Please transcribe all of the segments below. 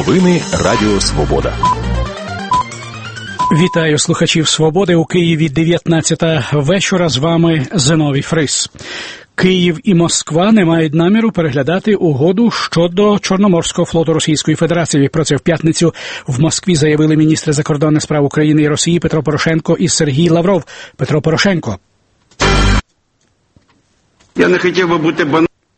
Новини Радіо Свобода. Вітаю слухачів «Свободи» у Києві 19 вечора. З вами Зиновій Фрис. Київ і Москва не мають наміру переглядати угоду щодо Чорноморського флоту Російської Федерації. Про це в п'ятницю в Москві заявили міністри закордонних справ України і Росії Петро Порошенко і Сергій Лавров. Петро Порошенко. Я не хотів би бути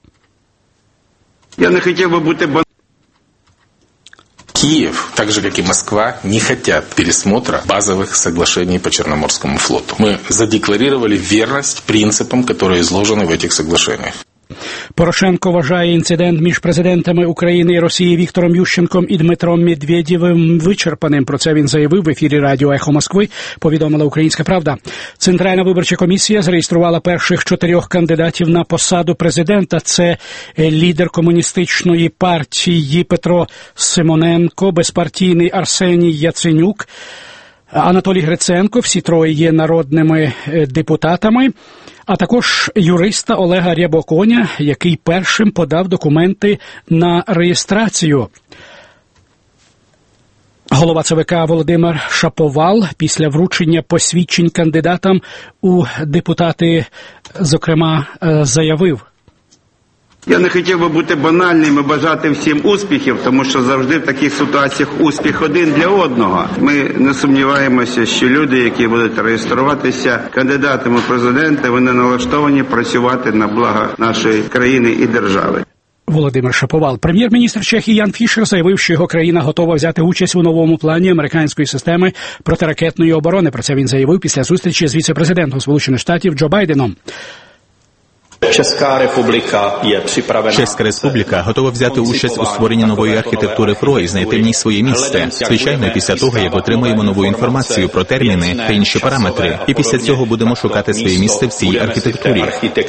Киев, так же как и Москва, не хотят пересмотра базовых соглашений по Черноморскому флоту. Мы задекларировали верность принципам, которые изложены в этих соглашениях. Порошенко вважає інцидент між президентами України і Росії Віктором Ющенком і Дмитром Медведєвим вичерпаним. Про це він заявив в ефірі радіо «Ехо Москви», повідомила «Українська правда». Центральна виборча комісія зареєструвала перших 4 кандидатів на посаду президента. Це лідер комуністичної партії Петро Симоненко, безпартійний Арсеній Яценюк, Анатолій Гриценко. Всі троє є народними депутатами. А також юриста Олега Рябоконя, який першим подав документи на реєстрацію. Голова ЦВК Володимир Шаповал після вручення посвідчень кандидатам у депутати, зокрема, заявив: я не хотів би бути банальним і бажати всім успіхів, тому що завжди в таких ситуаціях успіх один для одного. Ми не сумніваємося, що люди, які будуть реєструватися кандидатами в президенти, вони налаштовані працювати на благо нашої країни і держави. Володимир Шаповал. Прем'єр-міністр Чехії Ян Фішер заявив, що його країна готова взяти участь у новому плані американської системи протиракетної оборони. Про це він заявив після зустрічі з віце-президентом Сполучених Штатів Джо Байденом. Česká республіка готова взяти участь у створенні нової архітектури ПРО і знайти в ній своє місце. Звичайно, після того, як отримаємо нову інформацію про терміни та інші параметри. І після цього будемо шукати своє місце в цій архітектурі.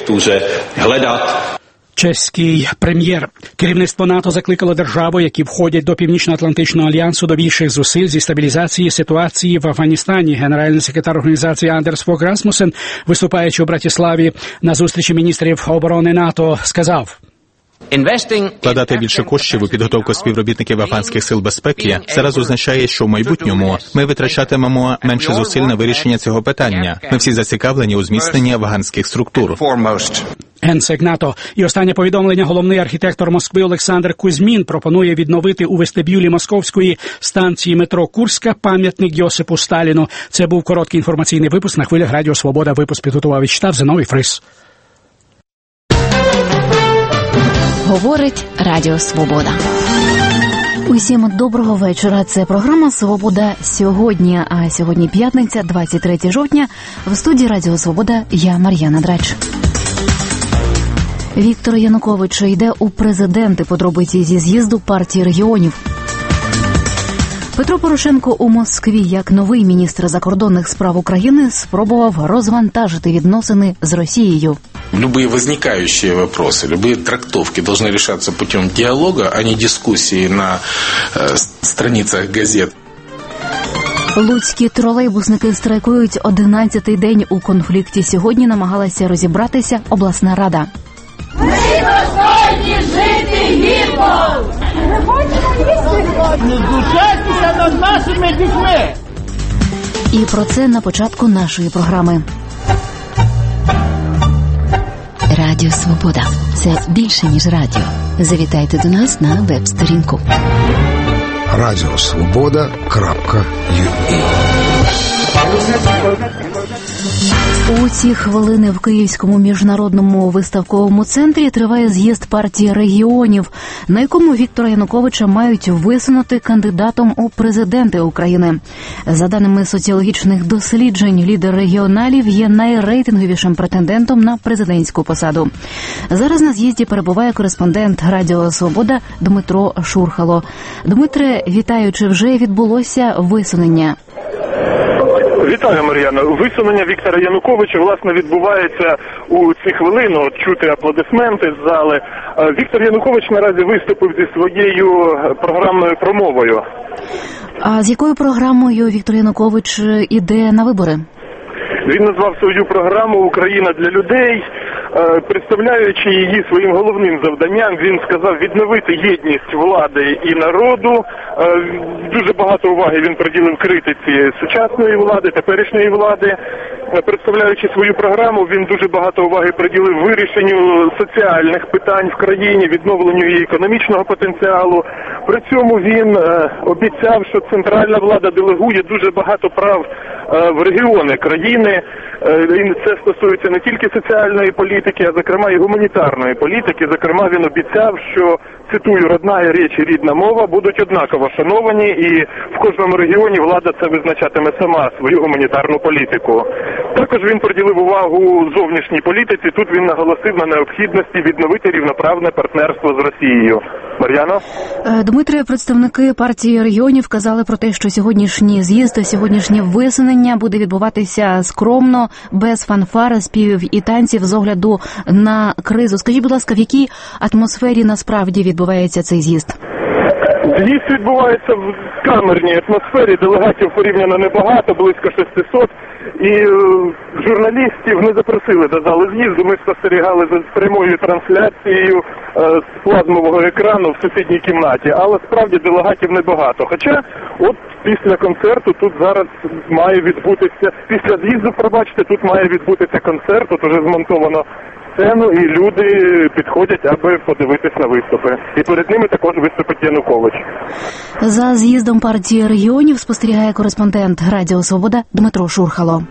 Чеський прем'єр. Керівництво НАТО закликало держави, які входять до Північно-Атлантичного альянсу, до більших зусиль зі стабілізації ситуації в Афганістані. Генеральний секретар організації Андерс Фог Расмусен, виступаючи у Братиславі на зустрічі міністрів оборони НАТО, сказав: вкладати більше коштів у підготовку співробітників афганських сил безпеки зараз означає, що в майбутньому ми витрачатимемо менше зусиль на вирішення цього питання. Ми всі зацікавлені у зміцненні афганських структур. Генсек НАТО. І останнє повідомлення: головний архітектор Москви Олександр Кузьмін пропонує відновити у вестибюлі московської станції метро Курська пам'ятник Йосипу Сталіну. Це був короткий інформаційний випуск на хвилях Радіо Свобода. Випуск підготував і читав Зиновій Фрис. Говорить Радіо Свобода. Усім доброго вечора. Це програма «Свобода сьогодні». А сьогодні п'ятниця, 23 жовтня. В студії Радіо Свобода я, Мар'яна Драч. Віктор Янукович йде у президенти. Подробиці зі з'їзду партії регіонів. Петро Порошенко у Москві, як новий міністр закордонних справ України, спробував розвантажити відносини з Росією. Любые возникающие вопросы, любые трактовки должны решаться путем диалога, а не дискуссии на страницах газет. Луцькі тролейбусники страйкують 11-й день у конфлікті. Сьогодні намагалася розібратися обласна рада. Ми достойні жити гідно! Ми хочемо їсти! Не знущайтеся над нашими дітьми! І про це на початку нашої програми. Радіо Свобода. Це більше, ніж радіо. Завітайте до нас на веб-сторінку. Радіосвобода.ua. У ці хвилини в Київському міжнародному виставковому центрі триває з'їзд партії регіонів, на якому Віктора Януковича мають висунути кандидатом у президенти України. За даними соціологічних досліджень, лідер регіоналів є найрейтинговішим претендентом на президентську посаду. Зараз на з'їзді перебуває кореспондент Радіо Свобода Дмитро Шурхало. Дмитре, вітаю, чи вже відбулося висунення? Вітаю, Мар'яна. Висунення Віктора Януковича, власне, відбувається у ці хвилини. От чути аплодисменти з зали. Віктор Янукович наразі виступив зі своєю програмною промовою. А з якою програмою Віктор Янукович іде на вибори? Він назвав свою програму «Україна для людей». представляючи її своїм головним завданням, він сказав відновити єдність влади і народу. Дуже багато уваги він приділив критиці сучасної влади, теперішньої влади. Представляючи свою програму, він дуже багато уваги приділив вирішенню соціальних питань в країні, відновленню її економічного потенціалу. При цьому він обіцяв, що центральна влада делегує дуже багато прав в регіони країни. І це стосується не тільки соціальної політики, а зокрема і гуманітарної політики. Зокрема, він обіцяв, що, цитую, «родна річ і рідна мова будуть однаково шановані, і в кожному регіоні влада це визначатиме сама свою гуманітарну політику». Також він приділив увагу зовнішній політиці. Тут він наголосив на необхідності відновити рівноправне партнерство з Росією. Мар'яно? Дмитре, представники партії регіонів казали про те, що сьогоднішній з'їзд, сьогоднішнє висунення буде відбуватися скромно, без фанфар, співів і танців з огляду на кризу. Скажіть, будь ласка, в якій атмосфері насправді відбувається цей з'їзд? З'їзд відбувається в камерній атмосфері, делегатів порівняно небагато, близько 600. І журналістів не запросили до зали з'їзду, ми спостерігали за прямою трансляцією з плазмового екрану в сусідній кімнаті, але справді делегатів небагато. Хоча от після концерту тут зараз має відбутися, після з'їзду, пробачте, тут має відбутися концерт, тут уже змонтовано сцену і люди підходять, аби подивитись на виступи. І перед ними також виступить Янукович. За з'їздом партії регіонів спостерігає кореспондент Радіо Свобода Дмитро Шурхало.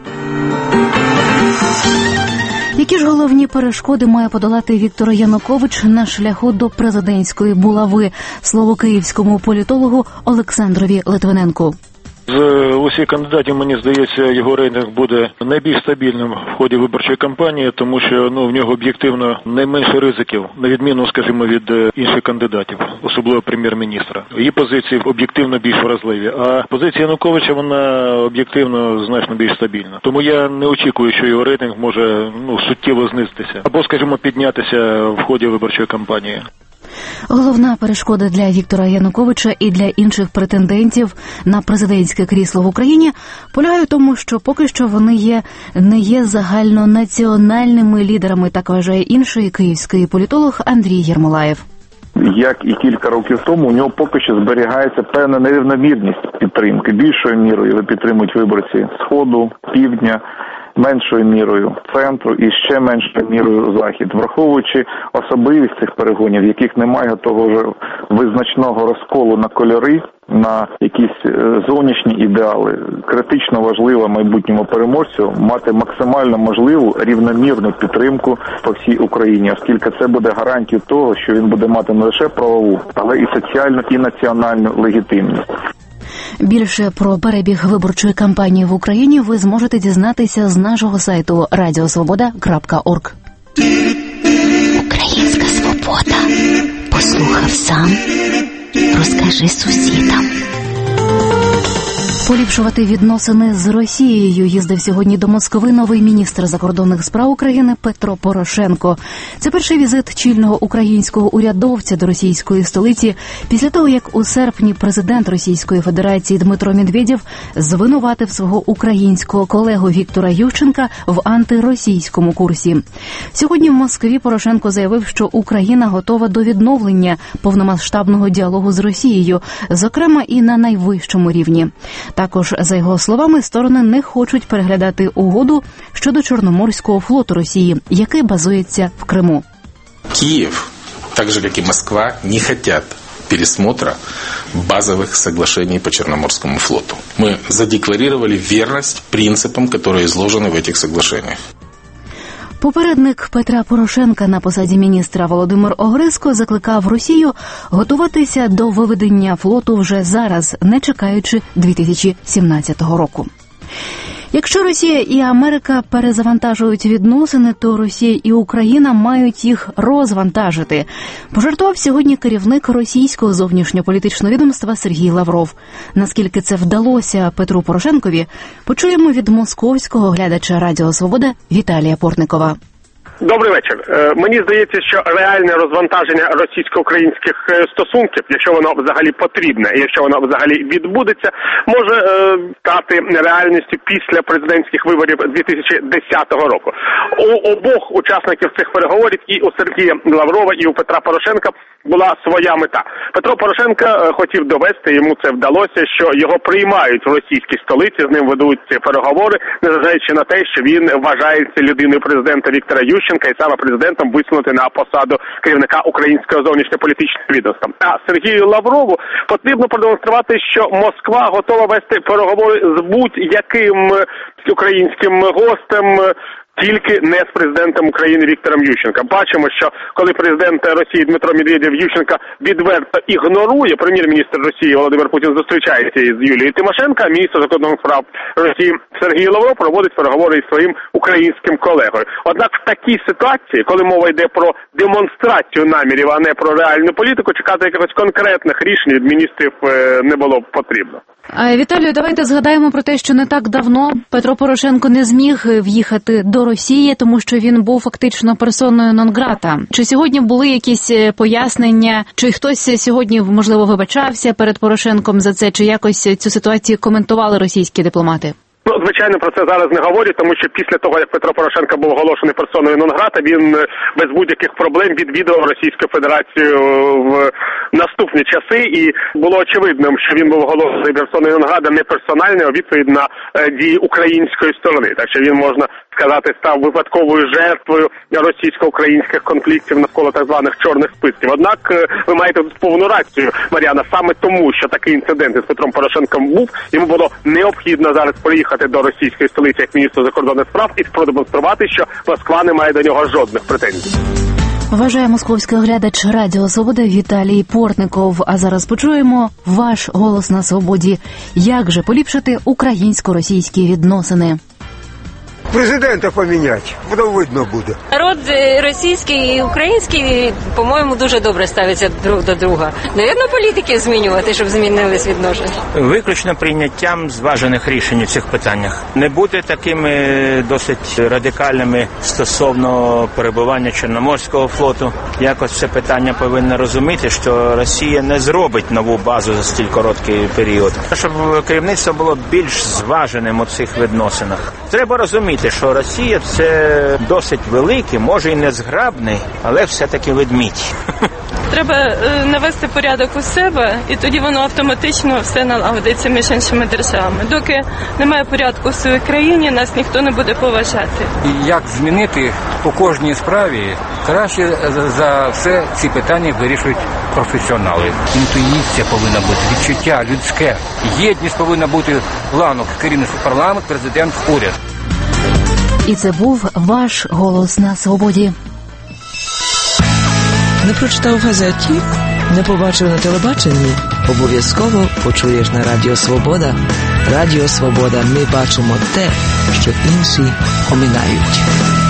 Які ж головні перешкоди має подолати Віктор Янукович на шляху до президентської булави? Слово київському політологу Олександрові Литвиненку. З усіх кандидатів, мені здається, його рейтинг буде найбільш стабільним в ході виборчої кампанії, тому що в нього об'єктивно найменше ризиків, на відміну, скажімо, від інших кандидатів, особливо прем'єр-міністра. Її позиції об'єктивно більш вразливі, а позиція Януковича, вона об'єктивно значно більш стабільна. Тому я не очікую, що його рейтинг може суттєво знизитися або, скажімо, піднятися в ході виборчої кампанії. Головна перешкода для Віктора Януковича і для інших претендентів на президентське крісло в Україні полягає в тому, що поки що вони не є загальнонаціональними лідерами, так вважає інший київський політолог Андрій Єрмолаєв. Як і кілька років тому, у нього поки що зберігається певна нерівномірність підтримки. Більшою мірою його підтримують виборці Сходу, Півдня, меншою мірою центру і ще меншою мірою захід. Враховуючи особливість цих перегонів, в яких немає того ж визначного розколу на кольори, на якісь зовнішні ідеали, критично важливо майбутньому переможцю мати максимально можливу рівномірну підтримку по всій Україні, оскільки це буде гарантією того, що він буде мати не лише правову, але і соціальну і національну легітимність. Більше про перебіг виборчої кампанії в Україні ви зможете дізнатися з нашого сайту radiosvoboda.org. Українська свобода. Послухав сам, розкажи сусідам. Поліпшувати відносини з Росією їздив сьогодні до Москви новий міністр закордонних справ України Петро Порошенко. Це перший візит чільного українського урядовця до російської столиці після того, як у серпні президент Російської Федерації Дмитро Медведєв звинуватив свого українського колегу Віктора Ющенка в антиросійському курсі. Сьогодні в Москві Порошенко заявив, що Україна готова до відновлення повномасштабного діалогу з Росією, зокрема і на найвищому рівні. Також, за його словами, сторони не хочуть переглядати угоду щодо Чорноморського флоту Росії, який базується в Криму. Киев, так же, как и Москва, не хотят пересмотра базовых соглашений по Черноморскому флоту. Мы задекларировали верность принципам, которые изложены в этих соглашениях. Попередник Петра Порошенка на посаді міністра Володимир Огризко закликав Росію готуватися до виведення флоту вже зараз, не чекаючи 2017 року. Якщо Росія і Америка перезавантажують відносини, то Росія і Україна мають їх розвантажити. Пожартував сьогодні керівник російського зовнішньополітичного відомства Сергій Лавров. Наскільки це вдалося Петру Порошенкові, почуємо від московського глядача Радіо Свобода Віталія Портникова. Добрий вечір. Мені здається, що реальне розвантаження російсько-українських стосунків, якщо воно взагалі потрібне, і якщо воно взагалі відбудеться, може стати реальністю після президентських виборів 2010 року. У обох учасників цих переговорів, і у Сергія Лаврова, і у Петра Порошенка, була своя мета. Петро Порошенко хотів довести, йому це вдалося, що його приймають в російській столиці, з ним ведуть ці переговори, незважаючи на те, що він вважається людиною президента Віктора Ющенка і саме президентом висунути на посаду керівника українського зовнішньополітичного відомства. А Сергію Лаврову потрібно продемонструвати, що Москва готова вести переговори з будь-яким українським гостем, тільки не з президентом України Віктором Ющенком. Бачимо, що коли президент Росії Дмитро Медведєв Ющенка відверто ігнорує, прем'єр-міністр Росії Володимир Путін зустрічається із Юлією Тимошенко, а міністр закордонних справ Росії Сергій Лавров проводить переговори із своїм українським колегою. Однак в такій ситуації, коли мова йде про демонстрацію намірів, а не про реальну політику, чекати якихось конкретних рішень від міністрів не було б потрібно. Віталію, давайте згадаємо про те, що не так давно Петро Порошенко не зміг в'їхати до Росії, тому що він був фактично персоною нон-грата. Чи сьогодні були якісь пояснення, чи хтось сьогодні, можливо, вибачався перед Порошенком за це, чи якось цю ситуацію коментували російські дипломати? Звичайно, про це зараз не говорять, тому що після того, як Петро Порошенко був оголошений персоною нон-грата, він без будь-яких проблем відвідував Російську Федерацію в наступні часи, і було очевидним, що він був оголошений персоною нон-грата не персонально, а відповідь на дії української сторони. Так що він, можна сказати, став випадковою жертвою російсько-українських конфліктів навколо так званих чорних списків. Однак ви маєте тут повну рацію, Мар'яна, саме тому, що такий інцидент із Петром Порошенком був, йому було необхідно зараз приїхати до російської столиці як міністр закордонних справ і продемонструвати, що Москва не має до нього жодних претензій. Вважає московський оглядач Радіо Свобода Віталій Портников. А зараз почуємо ваш голос на свободі. Як же поліпшити українсько-російські відносини? Президента поміняти, воно видно буде. Народ російський і український, по-моєму, дуже добре ставиться друг до друга. Навірно, політики змінювати, щоб змінились відношення. Виключно прийняттям зважених рішень у цих питаннях. Не бути такими досить радикальними стосовно перебування Чорноморського флоту. Якось це питання повинно розуміти, що Росія не зробить нову базу за стільки короткий період. Щоб керівництво було більш зваженим у цих відносинах. Треба розуміти, що Росія – це досить великий, може і не зграбний, але все-таки ведмідь. Треба навести порядок у себе, і тоді воно автоматично все налагодиться між іншими державами. Доки немає порядку в своїй країні, нас ніхто не буде поважати. Як змінити по кожній справі, краще за все ці питання вирішують професіонали. Інтуїція повинна бути, відчуття людське, єдність повинна бути ланок, керівництво, парламент, президент, уряд. І це був ваш голос на свободі. Не прочитав в газеті, не побачив на телебаченні. Обов'язково почуєш на Радіо Свобода. Радіо Свобода. Ми бачимо те, що інші оминають.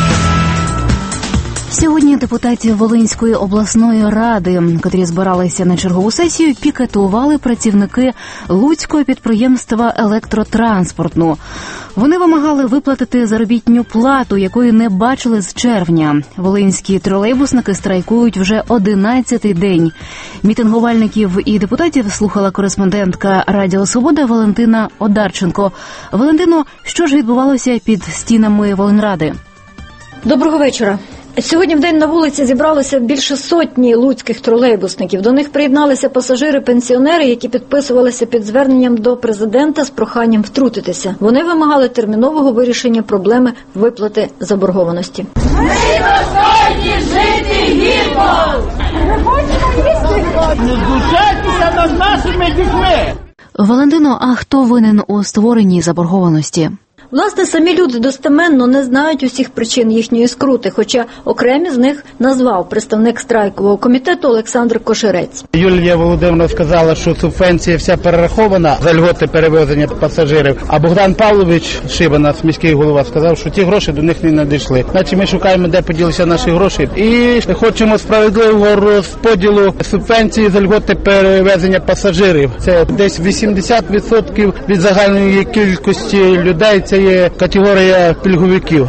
Сьогодні депутатів Волинської обласної ради, котрі збиралися на чергову сесію, пікетували працівники Луцького підприємства «Електротранспортну». Вони вимагали виплатити заробітну плату, якої не бачили з червня. Волинські тролейбусники страйкують вже 11-й день. Мітингувальників і депутатів слухала кореспондентка Радіо Свобода Валентина Одарченко. Валентино, що ж відбувалося під стінами Волинради? Доброго вечора. Сьогодні в день на вулиці зібралося більше сотні луцьких тролейбусників. До них приєдналися пасажири-пенсіонери, які підписувалися під зверненням до президента з проханням втрутитися. Вони вимагали термінового вирішення проблеми виплати заборгованості. Ми достойні жити гідно! Ми хочемо їсти! Не знущайтеся над нашими дітьми! Валентино, а хто винен у створенні заборгованості? Власне, самі люди достеменно не знають усіх причин їхньої скрути, хоча окремі з них назвав представник страйкового комітету Олександр Кошерець. Юлія Володимировна сказала, що субвенція вся перерахована за льготи перевезення пасажирів, а Богдан Павлович Шиба, наш міський голова, сказав, що ті гроші до них не надійшли. Значить, ми шукаємо, де поділися наші гроші, і хочемо справедливого розподілу субвенції за льготи перевезення пасажирів. Це десь 80% від загальної кількості людей, це є категорія пільговиків.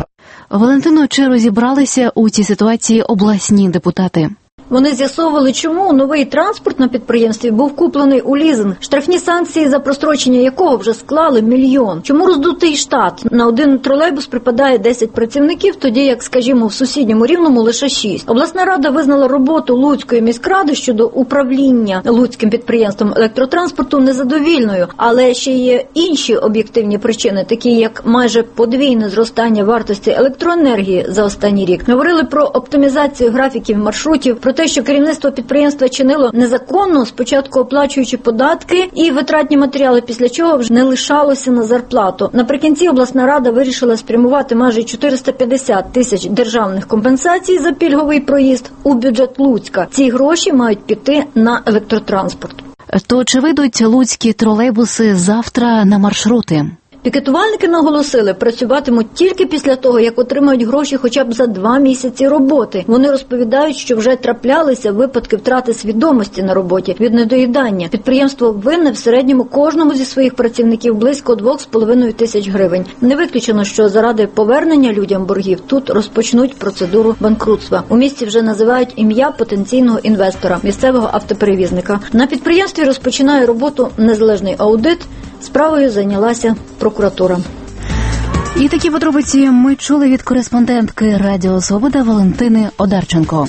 Валентино, чи розібралися у цій ситуації обласні депутати? Вони з'ясовували, чому новий транспорт на підприємстві був куплений у лізинг, штрафні санкції за прострочення якого вже склали 1 мільйон. Чому роздутий штат? На один тролейбус припадає 10 працівників, тоді як, скажімо, в сусідньому Рівному лише 6. Обласна рада визнала роботу Луцької міськради щодо управління Луцьким підприємством електротранспорту незадовільною, але ще є інші об'єктивні причини, такі як майже подвійне зростання вартості електроенергії за останній рік. Говорили про оптимізацію графіків маршрутів, про те, що керівництво підприємства чинило незаконно, спочатку оплачуючи податки і витратні матеріали, після чого вже не лишалося на зарплату. Наприкінці обласна рада вирішила спрямувати майже 450 тисяч державних компенсацій за пільговий проїзд у бюджет Луцька. Ці гроші мають піти на електротранспорт. То чи вийдуть луцькі тролейбуси завтра на маршрути? Пікетувальники наголосили, працюватимуть тільки після того, як отримають гроші хоча б за 2 місяці роботи. Вони розповідають, що вже траплялися випадки втрати свідомості на роботі від недоїдання. Підприємство винне в середньому кожному зі своїх працівників близько 2,5 тисяч гривень. Не виключено, що заради повернення людям боргів тут розпочнуть процедуру банкрутства. У місті вже називають ім'я потенційного інвестора, місцевого автоперевізника. На підприємстві розпочинає роботу незалежний аудит. Справою зайнялася прокуратура. І такі подробиці ми чули від кореспондентки Радіо Свобода Валентини Одарченко.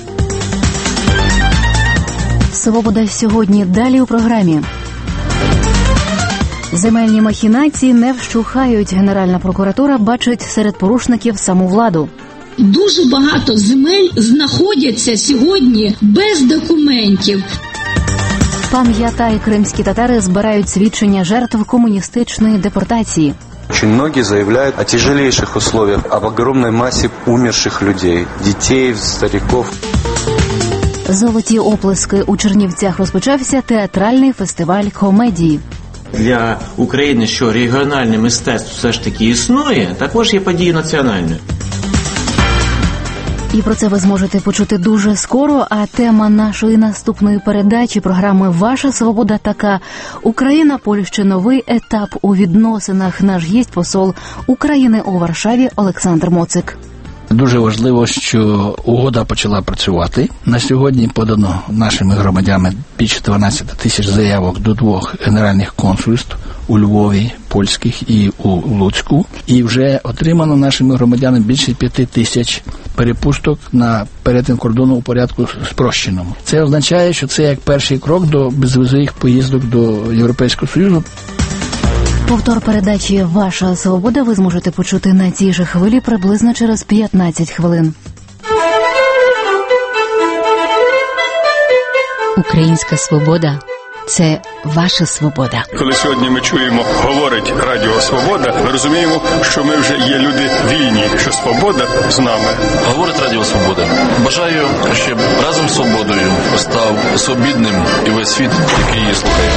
Свобода сьогодні далі у програмі. Земельні махінації не вщухають. Генеральна прокуратура бачить серед порушників саму владу. Дуже багато земель знаходяться сьогодні без документів. Пам'ятай, кримські татари збирають свідчення жертв комуністичної депортації. Очень многие заявляют о тяжелейших условиях, об огромной массе умерших людей, детей, стариков. Золоті оплески. У Чернівцях розпочався театральний фестиваль комедії. Для України, що регіональне мистецтво все ж таки існує, також є подією національною. І про це ви зможете почути дуже скоро, а тема нашої наступної передачі програми «Ваша свобода» така. Україна, Польща, новий етап у відносинах. Наш гість – посол України у Варшаві Олександр Моцик. Дуже важливо, що угода почала працювати. На сьогодні подано нашими громадянами більше 12 тисяч заявок до 2 генеральних консульств у Львові, польських і у Луцьку. І вже отримано нашими громадянами більше 5 тисяч перепусток на перетин кордону у порядку спрощеному. Це означає, що це як перший крок до безвізових поїздок до Європейського Союзу. Повтор передачі «Ваша свобода» ви зможете почути на цій же хвилі приблизно через 15 хвилин. Українська свобода – це ваша свобода. Коли сьогодні ми чуємо «Говорить Радіо Свобода», ми розуміємо, що ми вже є люди вільні, що свобода з нами. Говорить Радіо Свобода. Бажаю, щоб разом з свободою став свобідним і весь світ, який її слухає.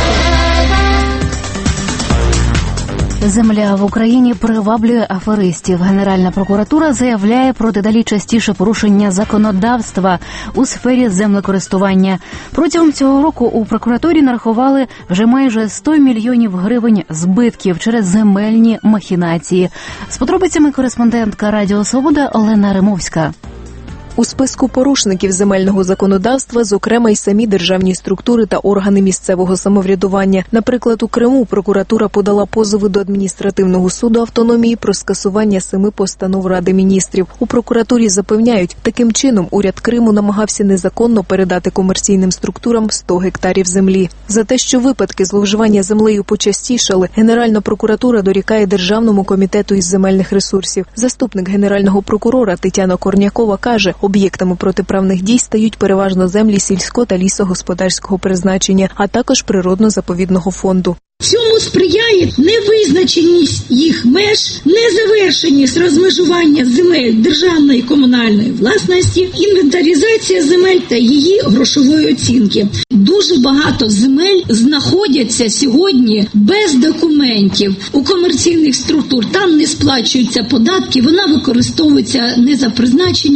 Земля в Україні приваблює аферистів. Генеральна прокуратура заявляє про дедалі частіше порушення законодавства у сфері землекористування. Протягом цього року у прокуратурі нарахували вже майже 100 мільйонів гривень збитків через земельні махінації. З подробицями кореспондентка Радіо Свобода Олена Римовська. У списку порушників земельного законодавства, зокрема, й самі державні структури та органи місцевого самоврядування. Наприклад, у Криму прокуратура подала позови до адміністративного суду автономії про скасування 7 постанов Ради міністрів. У прокуратурі запевняють, таким чином уряд Криму намагався незаконно передати комерційним структурам 100 гектарів землі. За те, що випадки зловживання землею почастішали, Генеральна прокуратура дорікає Державному комітету із земельних ресурсів. Заступник генерального прокурора Тетяна Корнякова каже, об'єктами протиправних дій стають переважно землі сільського та лісогосподарського призначення, а також природно-заповідного фонду. Цьому сприяє невизначеність їх меж, незавершеність розмежування земель державної і комунальної власності, інвентаризація земель та її грошової оцінки. Дуже багато земель знаходяться сьогодні без документів у комерційних структур. Там не сплачуються податки, вона використовується не за призначенням.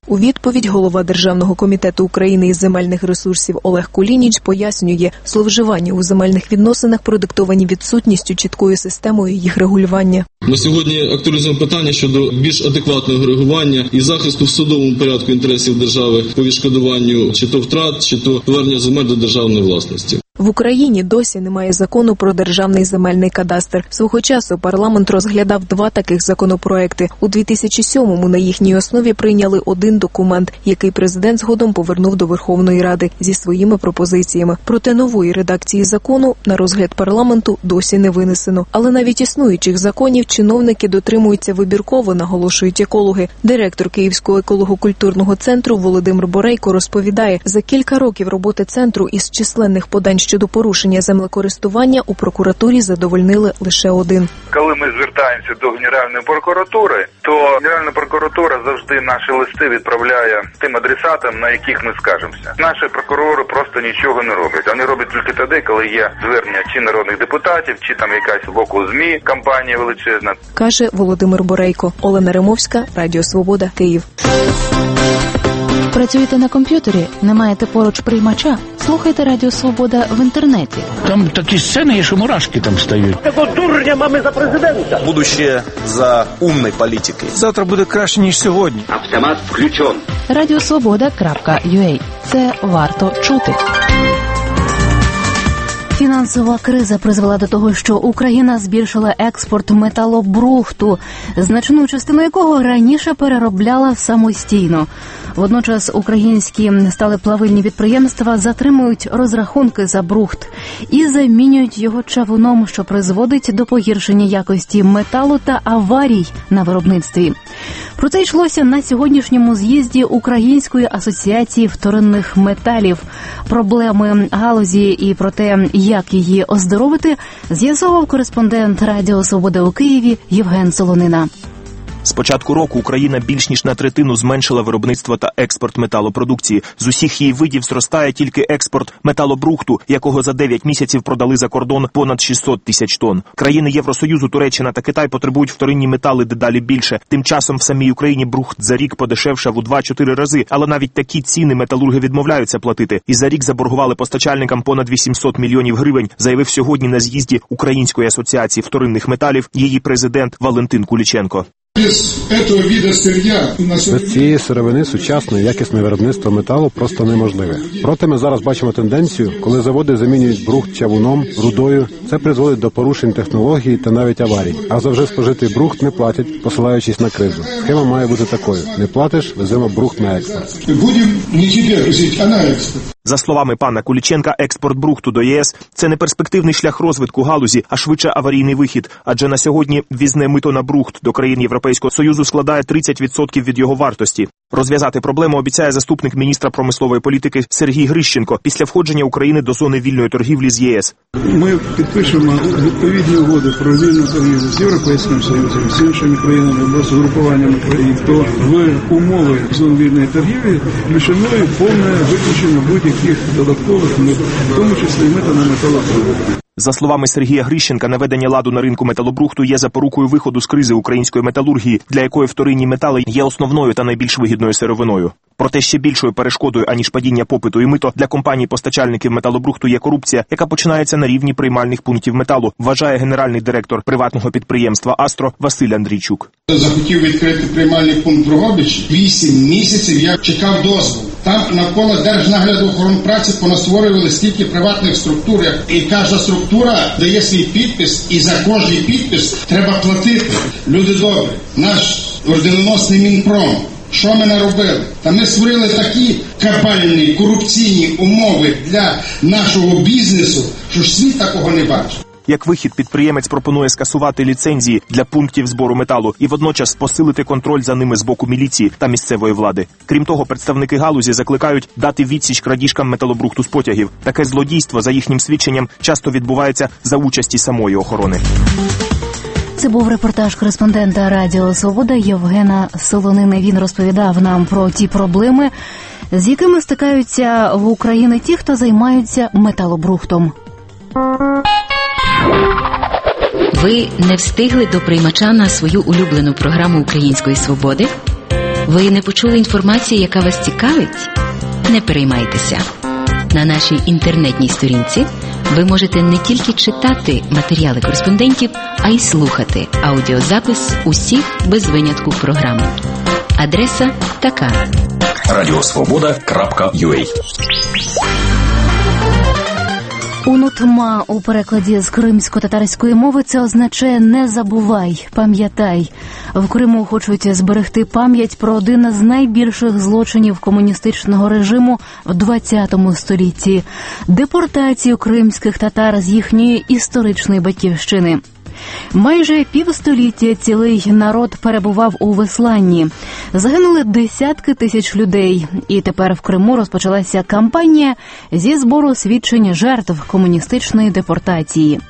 У відповідь голова Державного комітету України із земельних ресурсів Олег Кулініч пояснює, зловживання у земельних відносинах продиктовані відсутністю чіткою системою їх регулювання. Ми сьогодні актуалізуємо питання щодо більш адекватного реагування і захисту в судовому порядку інтересів держави по відшкодуванню чи то втрат, чи то повернення земель до державної власності. В Україні досі немає закону про державний земельний кадастр. Свого часу парламент розглядав 2 таких законопроекти. У 2007-му на їхній основі прийняли один документ, який президент згодом повернув до Верховної Ради зі своїми пропозиціями. Проте нової редакції закону на розгляд парламенту досі не винесено. Але навіть існуючих законів чиновники дотримуються вибірково, наголошують екологи. Директор Київського еколого-культурного центру Володимир Борейко розповідає, за кілька років роботи центру із численних подань щодо порушення землекористування у прокуратурі задовольнили лише один. Коли ми звертаємося до Генеральної прокуратури, то Генеральна прокуратура завжди наші листи відправляє тим адресатам, на яких ми скажемося. Наші прокурори просто нічого не роблять. Вони роблять тільки тоді, коли є звернення чи народних депутатів, чи там якась боку ЗМІ, кампанія величезна. Каже Володимир Борейко. Олена Римовська, Радіо Свобода, Київ. Працюєте на комп'ютері? Не маєте поруч приймача? Слухайте Радіо Свобода в інтернеті. Там такі сцени є, що мурашки там стають. Такого дурня мами за президента. Будущее за умной політикою. Завтра буде краще, ніж сьогодні. Автомат включен. Радіосвобода.ua. Це варто чути. Фінансова криза призвела до того, що Україна збільшила експорт металобрухту, значну частину якого раніше переробляла самостійно. Водночас українські сталеплавильні підприємства затримують розрахунки за брухт і замінюють його чавуном, що призводить до погіршення якості металу та аварій на виробництві. Про це йшлося на сьогоднішньому з'їзді Української асоціації вторинних металів. Проблеми галузі і про те, як її оздоровити, з'ясовував кореспондент Радіо Свобода у Києві Євген Солонина. З початку року Україна більш ніж на третину зменшила виробництво та експорт металопродукції. З усіх її видів зростає тільки експорт металобрухту, якого за 9 місяців продали за кордон понад 600 тисяч тонн. Країни Євросоюзу, Туреччина та Китай потребують вторинні метали дедалі більше. Тим часом в самій Україні брухт за рік подешевшав у 2-4 рази, але навіть такі ціни металурги відмовляються платити. І за рік заборгували постачальникам понад 800 мільйонів гривень, заявив сьогодні на з'їзді Української асоціації вторинних металів її президент Валентин Куліченко. Без цієї сировини сучасне якісне виробництво металу просто неможливе. Проте ми зараз бачимо тенденцію, коли заводи замінюють брухт чавуном, рудою. Це призводить до порушень технології та навіть аварій. А за вже спожитий брухт не платять, посилаючись на кризу. Схема має бути такою. Не платиш, веземо брухт на експорт. Будемо не тебе возити, а на експорт. За словами пана Куліченка, експорт брухту до ЄС – це не перспективний шлях розвитку галузі, а швидше аварійний вихід. Адже на сьогодні ввізне мито на брухт до країн Європейського Союзу складає 30% від його вартості. Розв'язати проблему обіцяє заступник міністра промислової політики Сергій Грищенко після входження України до зони вільної торгівлі з ЄС. Ми підпишемо відповідні угоди про вільну торгівлю з Європейським Союзом, з іншими країнами або з групуваннями країн, то в умови зони вільної торгівлі включено повне виключення будь-яких додаткових мит, в тому числі і мита на металопродукти. За словами Сергія Грищенка, наведення ладу на ринку металобрухту є запорукою виходу з кризи української металургії, для якої вторинні метали є основною та найбільш вигідною сировиною. Проте ще більшою перешкодою, аніж падіння попиту і мито, для компаній-постачальників металобрухту є корупція, яка починається на рівні приймальних пунктів металу, вважає генеральний директор приватного підприємства «Астро» Василь Андрійчук. Захотів відкрити приймальний пункт Дрогобичі. 8 місяців я чекав дозволу. Там навколо Держнаглядоохоронпраці понастворювали стільки приватних структур, і кожна структура дає свій підпис, і за кожний підпис треба платити. Люди добрі, наш орденоносний Мінпром. Що ми наробили? Та ми створили такі кабальні, корупційні умови для нашого бізнесу, що ж світ такого не бачить. Як вихід, підприємець пропонує скасувати ліцензії для пунктів збору металу і водночас посилити контроль за ними з боку міліції та місцевої влади. Крім того, представники галузі закликають дати відсіч крадіжкам металобрухту з потягів. Таке злодійство, за їхнім свідченням, часто відбувається за участі самої охорони. Це був репортаж кореспондента Радіо Свобода Євгена Солонини. Він розповідав нам про ті проблеми, з якими стикаються в Україні ті, хто займаються металобрухтом. Ви не встигли до приймача на свою улюблену програму Української свободи? Ви не почули інформації, яка вас цікавить? Не переймайтеся. На нашій інтернетній сторінці ви можете не тільки читати матеріали кореспондентів, а й слухати аудіозапис усіх без винятку програм. Адреса така: radiosvoboda.ua. Унутма у перекладі з кримсько-татарської мови це означає «не забувай, пам'ятай». В Криму хочуть зберегти пам'ять про один з найбільших злочинів комуністичного режиму в ХХ столітті – депортацію кримських татар з їхньої історичної батьківщини. Майже півстоліття цілий народ перебував у висланні. Загинули десятки тисяч людей. І тепер в Криму розпочалася кампанія зі збору свідчень жертв комуністичної депортації.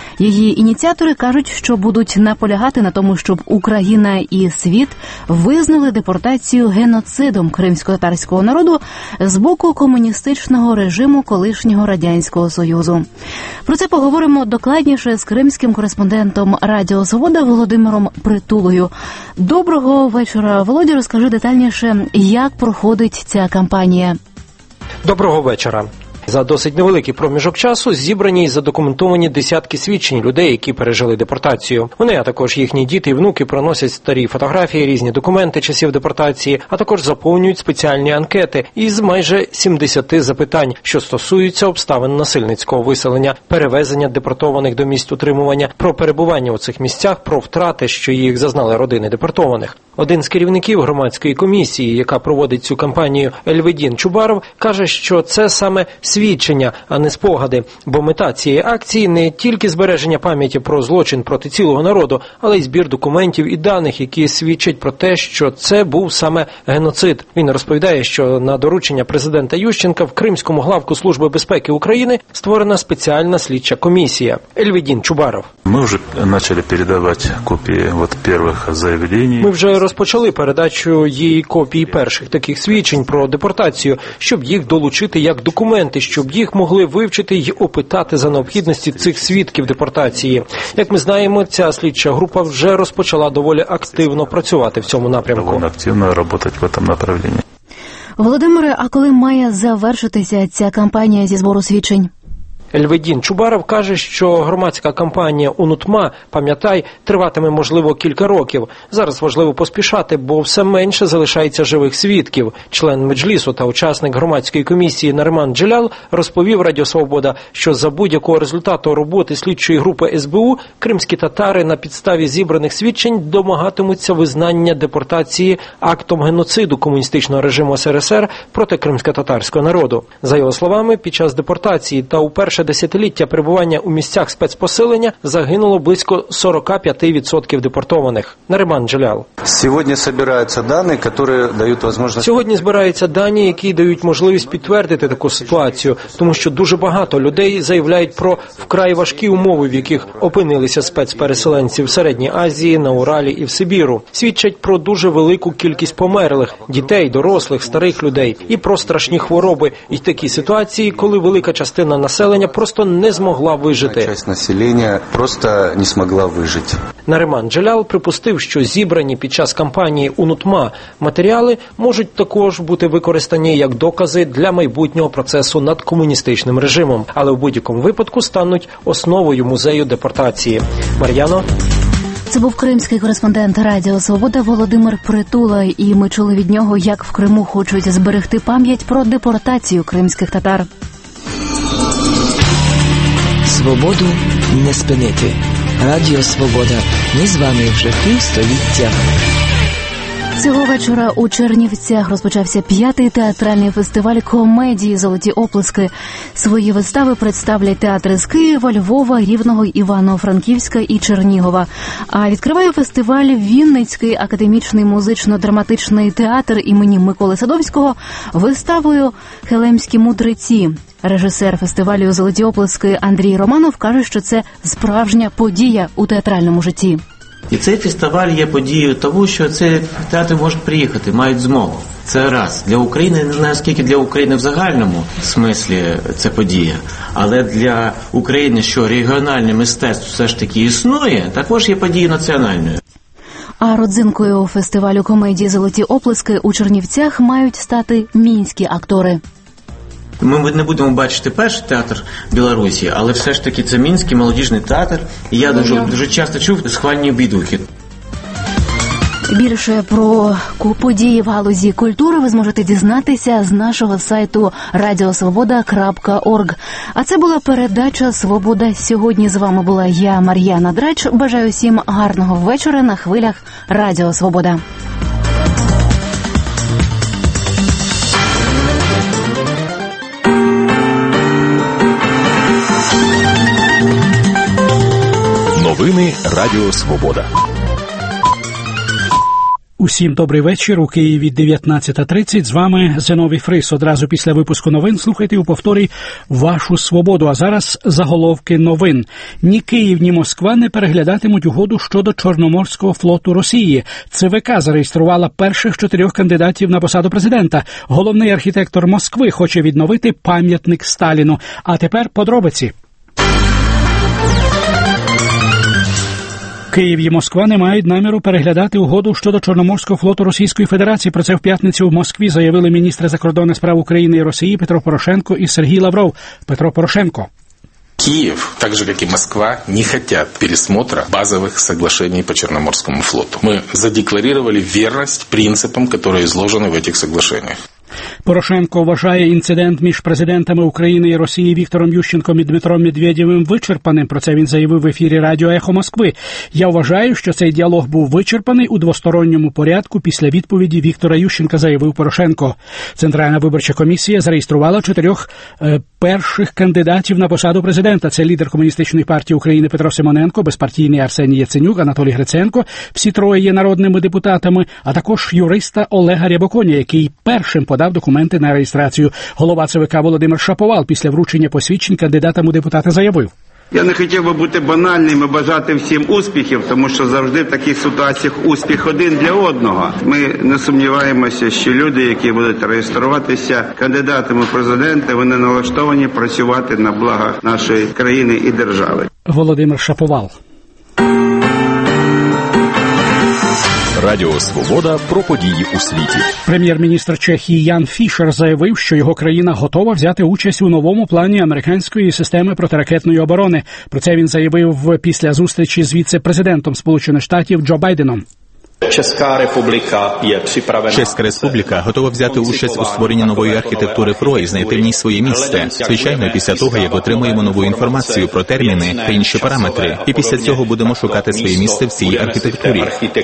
Її ініціатори кажуть, що будуть наполягати на тому, щоб Україна і світ визнали депортацію геноцидом кримсько-татарського народу з боку комуністичного режиму колишнього Радянського Союзу. Про це поговоримо докладніше з кримським кореспондентом Радіо Свобода Володимиром Притулою. Доброго вечора, Володя, розкажи детальніше, як проходить ця кампанія. Доброго вечора. За досить невеликий проміжок часу зібрані і задокументовані десятки свідчень людей, які пережили депортацію. Вони, а також їхні діти і внуки проносять старі фотографії, різні документи часів депортації, а також заповнюють спеціальні анкети із майже 70 запитань, що стосуються обставин насильницького виселення, перевезення депортованих до місць утримування, про перебування у цих місцях, про втрати, що їх зазнали родини депортованих. Один з керівників громадської комісії, яка проводить цю кампанію, Ельведін Чубаров, каже, що це саме свідчення, а не спогади, бо мета цієї акції не тільки збереження пам'яті про злочин проти цілого народу, але й збір документів і даних, які свідчать про те, що це був саме геноцид. Він розповідає, що на доручення президента Ющенка в Кримському главку Служби безпеки України створена спеціальна слідча комісія. Ельведін Чубаров. Ми вже почали передавати копії перших заявлень. Ми вже розпочали передачу їй копії перших таких свідчень про депортацію, щоб їх долучити як документи, щоб їх могли вивчити й опитати за необхідності цих свідків депортації. Як ми знаємо, ця слідча група вже розпочала доволі активно працювати в цьому напрямку. Доволі активно працювати в цьому напрямку. Володимире, а коли має завершитися ця кампанія зі збору свідчень? Ельведін Чубаров каже, що громадська кампанія «Унутма, пам'ятай» триватиме, можливо, кілька років. Зараз важливо поспішати, бо все менше залишається живих свідків. Член Меджлісу та учасник громадської комісії Нариман Джелял розповів Радіо Свобода, що за будь-якого результату роботи слідчої групи СБУ кримські татари на підставі зібраних свідчень домагатимуться визнання депортації актом геноциду комуністичного режиму СРСР проти кримсько-татарського народу. За його словами, під час депортації та у перше десятиліття перебування у місцях спецпоселення загинуло близько 45% депортованих. Нариман Джелял. Сьогодні збираються дані, які дають можливість підтвердити таку ситуацію, тому що дуже багато людей заявляють про вкрай важкі умови, в яких опинилися спецпереселенці в Середній Азії, на Уралі і в Сибіру. Свідчать про дуже велику кількість померлих – дітей, дорослих, старих людей, і про страшні хвороби, і такі ситуації, коли велика частина населення просто не змогла вижити. Часть населення просто не змогла вижити. Нариман Джелял припустив, що зібрані під час кампанії «Унутма» матеріали можуть також бути використані як докази для майбутнього процесу над комуністичним режимом, але в будь-якому випадку стануть основою музею депортації. Мар'яно. Це був кримський кореспондент Радіо Свобода Володимир Притула, і ми чули від нього, як в Криму хочуть зберегти пам'ять про депортацію кримських татар. Свободу не спинити. Радіо Свобода. Ми з вами вже півстоліття. Цього вечора у Чернівцях розпочався 5-й театральний фестиваль комедії «Золоті оплески». Свої вистави представлять театри з Києва, Львова, Рівного, Івано-Франківська і Чернігова. А відкриває фестиваль Вінницький академічний музично-драматичний театр імені Миколи Садовського виставою «Хелемські мудреці». Режисер фестивалю «Золоті оплески» Андрій Романов каже, що це справжня подія у театральному житті. І цей фестиваль є подією того, що цей театр можуть приїхати, мають змогу. Це раз. Для України, не знаю, скільки для України в загальному смислі це подія, але для України, що регіональне мистецтво все ж таки існує, також є подією національною. А родзинкою фестивалю комедії «Золоті оплески» у Чернівцях мають стати мінські актори. Ми не будемо бачити перший театр Білорусі, але все ж таки це Мінський молодіжний театр. І я дуже часто чув схвальні відгуки. Більше про події в галузі культури ви зможете дізнатися з нашого сайту radiosvoboda.org. А це була передача «Свобода сьогодні». З вами була я, Мар'яна Драч. Бажаю всім гарного вечора на хвилях Радіо Свобода. Новини Радіо Свобода. Усім добрий вечір. У Києві 19:30. З вами Зиновій Фрис. Одразу після випуску новин слухайте у повторі «Вашу свободу». А зараз заголовки новин. Ні Київ, ні Москва не переглядатимуть угоду щодо Чорноморського флоту Росії. ЦВК зареєструвала перших 4 кандидатів на посаду президента. Головний архітектор Москви хоче відновити пам'ятник Сталіну. А тепер подробиці. Київ і Москва не мають наміру переглядати угоду щодо Чорноморського флоту Російської Федерації. Про це в п'ятницю в Москві заявили міністри закордонних справ України і Росії Петро Порошенко і Сергій Лавров. Петро Порошенко. Киев, так же как и Москва, не хотят пересмотра базовых соглашений по Черноморскому флоту. Мы задекларировали верность принципам, которые изложены в этих соглашениях. Порошенко вважає інцидент між президентами України і Росії Віктором Ющенком і Дмитром Медведєвим вичерпаним. Про це він заявив в ефірі радіо «Ехо Москви». «Я вважаю, що цей діалог був вичерпаний у двосторонньому порядку після відповіді Віктора Ющенка», заявив Порошенко. Центральна виборча комісія зареєструвала 4 перших кандидатів на посаду президента. Це лідер Комуністичної партії України Петро Симоненко, безпартійний Арсеній Яценюк, Анатолій Гриценко. Всі троє є народними депутатами, а також юриста Олега Рябоконя, який першим подав документи на реєстрацію. Голова ЦВК Володимир Шаповал після вручення посвідчень кандидатам у депутати заявив: «Я не хотів би бути банальним і бажати всім успіхів, тому що завжди в таких ситуаціях успіх один для одного. Ми не сумніваємося, що люди, які будуть реєструватися кандидатами в президенти, вони налаштовані працювати на благо нашої країни і держави». Володимир Шаповал. Радіо Свобода про події у світі. Прем'єр-міністр Чехії Ян Фішер заявив, що його країна готова взяти участь у новому плані американської системи протиракетної оборони. Про це він заявив після зустрічі з віце-президентом Сполучених Штатів Джо Байденом. Чеська Республіка готова взяти участь у створенні нової архітектури ПРО і знайти в ній своє місце. Звичайно, після того, як отримаємо нову інформацію про терміни та інші параметри. І після цього будемо шукати своє місце в цій архітектурі.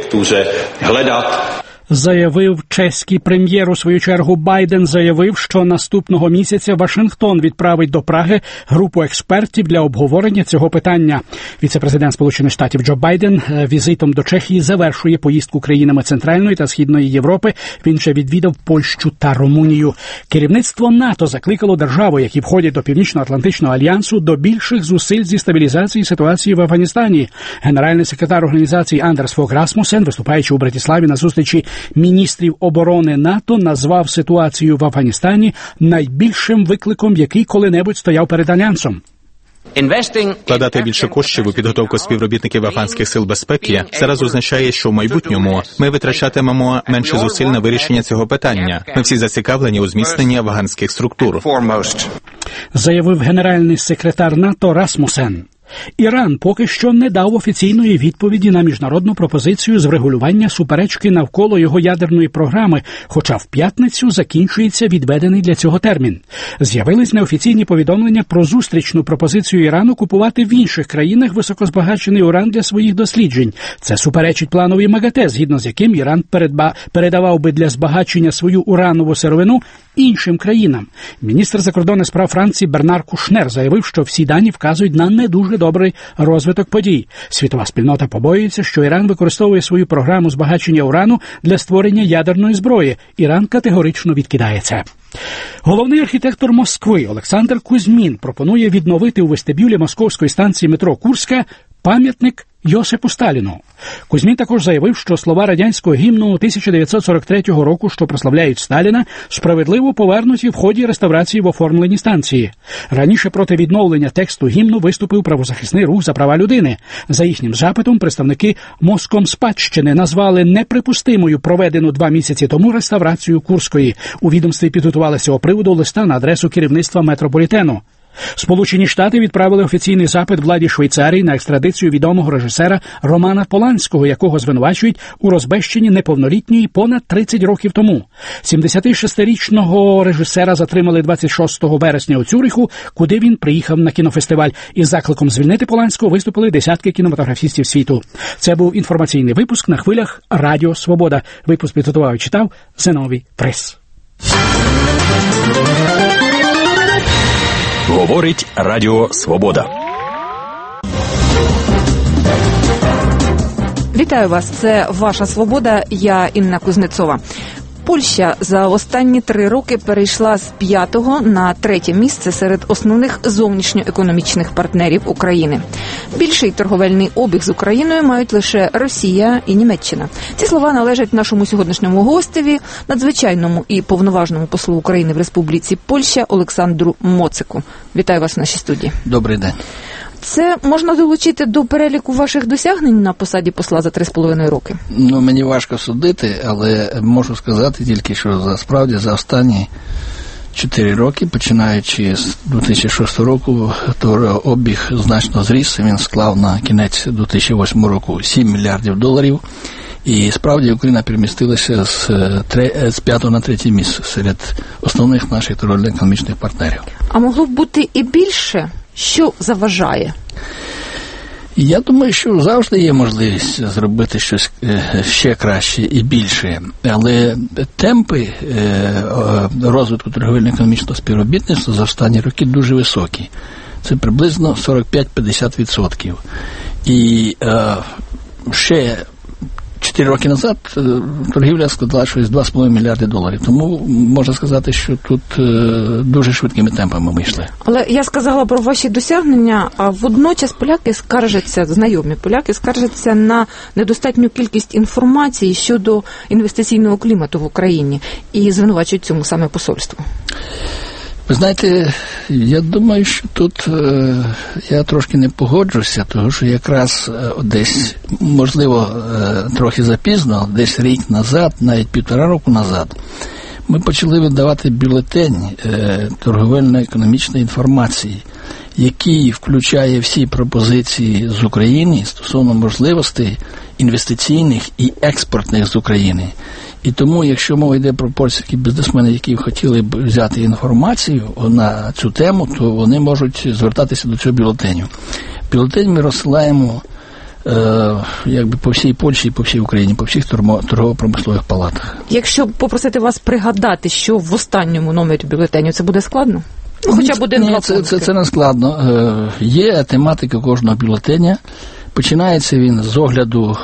Заявив чеський прем'єр. У свою чергу Байден заявив, що наступного місяця Вашингтон відправить до Праги групу експертів для обговорення цього питання. Віце-президент Сполучених Штатів Джо Байден візитом до Чехії завершує поїздку країнами Центральної та Східної Європи. Він ще відвідав Польщу та Румунію. Керівництво НАТО закликало держави, які входять до Північно-Атлантичного альянсу, до більших зусиль зі стабілізації ситуації в Афганістані. Генеральний секретар організації Андерс Фог Расмусен, виступаючи у Братиславі на зустрічі міністрів оборони НАТО, назвав ситуацію в Афганістані найбільшим викликом, який коли-небудь стояв перед альянсом. Вкладати більше коштів у підготовку співробітників афганських сил безпеки зараз означає, що в майбутньому ми витрачатимемо менше зусиль на вирішення цього питання. Ми всі зацікавлені у зміцненні афганських структур. Заявив генеральний секретар НАТО Расмусен. Іран поки що не дав офіційної відповіді на міжнародну пропозицію з врегулювання суперечки навколо його ядерної програми, хоча в п'ятницю закінчується відведений для цього термін. З'явились неофіційні повідомлення про зустрічну пропозицію Ірану купувати в інших країнах високозбагачений уран для своїх досліджень. Це суперечить планові МАГАТЕ, згідно з яким Іран передавав би для збагачення свою уранову сировину іншим країнам. Міністр закордонних справ Франції Бернар Кушнер заявив, що всі дані вказують на не дуже добрий розвиток подій. Світова спільнота побоюється, що Іран використовує свою програму збагачення урану для створення ядерної зброї. Іран категорично відкидає це. Головний архітектор Москви Олександр Кузьмін пропонує відновити у вестибюлі московської станції метро Курська пам'ятник Йосипу Сталіну. Кузьмін також заявив, що слова радянського гімну 1943 року, що прославляють Сталіна, справедливо повернуті в ході реставрації в оформленій станції. Раніше проти відновлення тексту гімну виступив правозахисний рух за права людини. За їхнім запитом представники Москомспадщини назвали неприпустимою проведену 2 місяці тому реставрацію Курської. У відомстві підготували з цього приводу листа на адресу керівництва метрополітену. Сполучені Штати відправили офіційний запит владі Швейцарії на екстрадицію відомого режисера Романа Поланського, якого звинувачують у розбещенні неповнолітньої понад 30 років тому. 76-річного режисера затримали 26 вересня у Цюриху, куди він приїхав на кінофестиваль. Із закликом звільнити Поланського виступили десятки кінематографістів світу. Це був інформаційний випуск на хвилях Радіо Свобода. Випуск підготував і читав Зиновій Прис. Говорить Радіо Свобода. Вітаю вас, це «Ваша Свобода», я Інна Кузнецова. Польща за останні 3 роки перейшла з 5-го на 3-те місце серед основних зовнішньоекономічних партнерів України. Більший торговельний обіг з Україною мають лише Росія і Німеччина. Ці слова належать нашому сьогоднішньому гостеві, надзвичайному і повноважному послу України в Республіці Польща Олександру Моцику. Вітаю вас в нашій студії. Добрий день. Це можна долучити до переліку ваших досягнень на посаді посла за 3,5 роки? Мені важко судити, але можу сказати тільки, що за останні 4 роки, починаючи з 2006 року, обіг значно зріс. Він склав на кінець 2008 року $7 мільярдів. І справді Україна перемістилася з 5-го на 3-те місце серед основних наших торговельно-економічних партнерів. А могло б бути і більше? Що заважає? Я думаю, що завжди є можливість зробити щось ще краще і більше, але темпи розвитку торговельно-економічного співробітництва за останні роки дуже високі. Це приблизно 45-50%. І ще 4 роки назад торгівля складала щось $2,5 мільярди. Тому можна сказати, що тут дуже швидкими темпами ми йшли. Але я сказала про ваші досягнення, а водночас поляки скаржаться, знайомі поляки скаржаться на недостатню кількість інформації щодо інвестиційного клімату в Україні і звинувачують цьому саме посольство. Ви знаєте, я думаю, що тут я трошки не погоджуся, тому що якраз десь, можливо, трохи запізно, десь рік назад, навіть 1,5 року назад, ми почали видавати бюлетень торговельно-економічної інформації, який включає всі пропозиції з України стосовно можливостей інвестиційних і експортних з України. І тому, якщо мова йде про польські бізнесмени, які хотіли б взяти інформацію на цю тему, то вони можуть звертатися до цього бюлетеню. Бюлетень ми розсилаємо по всій Польщі і по всій Україні, по всіх торгово-промислових палатах. Якщо попросити вас пригадати, що в останньому номері бюлетеню, це буде складно? Хоча б один-два пункти. Це не складно. Є тематика кожного бюлетеня. Починається він з огляду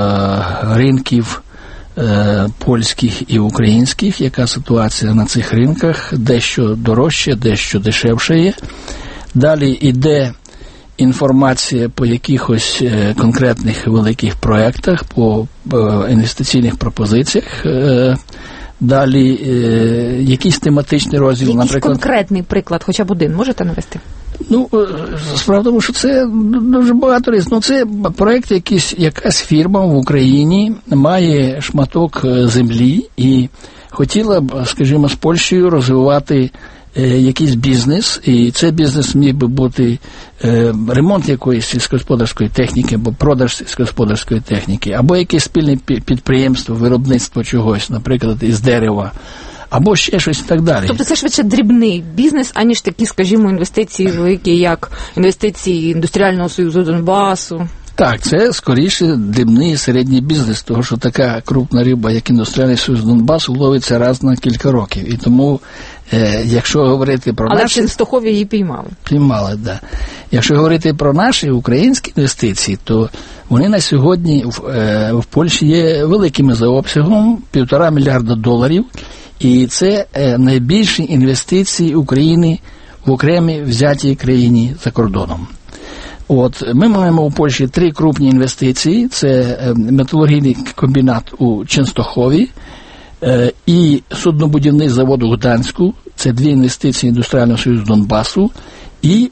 ринків польських і українських, яка ситуація на цих ринках, дещо дорожче, дещо дешевше є. Далі йде інформація по якихось конкретних великих проєктах, по інвестиційних пропозиціях. Далі якийсь тематичний розділ, якийсь наприклад. Конкретний приклад, хоча б один, можете навести? Справа в тому, що це дуже багато різних. Це проєкт, якась фірма в Україні має шматок землі і хотіла б, скажімо, з Польщею розвивати якийсь бізнес, і цей бізнес міг би бути ремонт якоїсь сільськогосподарської техніки, або продаж сільськогосподарської техніки, або якесь спільне підприємство, виробництво чогось, наприклад, із дерева, або ще щось і так далі. Тобто це швидше дрібний бізнес, аніж такі, скажімо, інвестиції великі, як інвестиції Індустріального союзу Донбасу. Так, це скоріше дрібний і середній бізнес, тому що така крупна риба, як Індустріальний союз Донбасу, ловиться раз на кілька років. І тому, якщо говорити про наші... Але в Ченстохові її піймали. Піймали, так. Да. Якщо говорити про наші українські інвестиції, то вони на сьогодні в Польщі є великими за обсягом, $1,5 мільярда. І це найбільші інвестиції України в окремій взятій країні за кордоном. Ми маємо у Польщі 3 крупні інвестиції. Це металургійний комбінат у Ченстохові і суднобудівний завод у Гданську. Це 2 інвестиції Індустріального союзу Донбасу і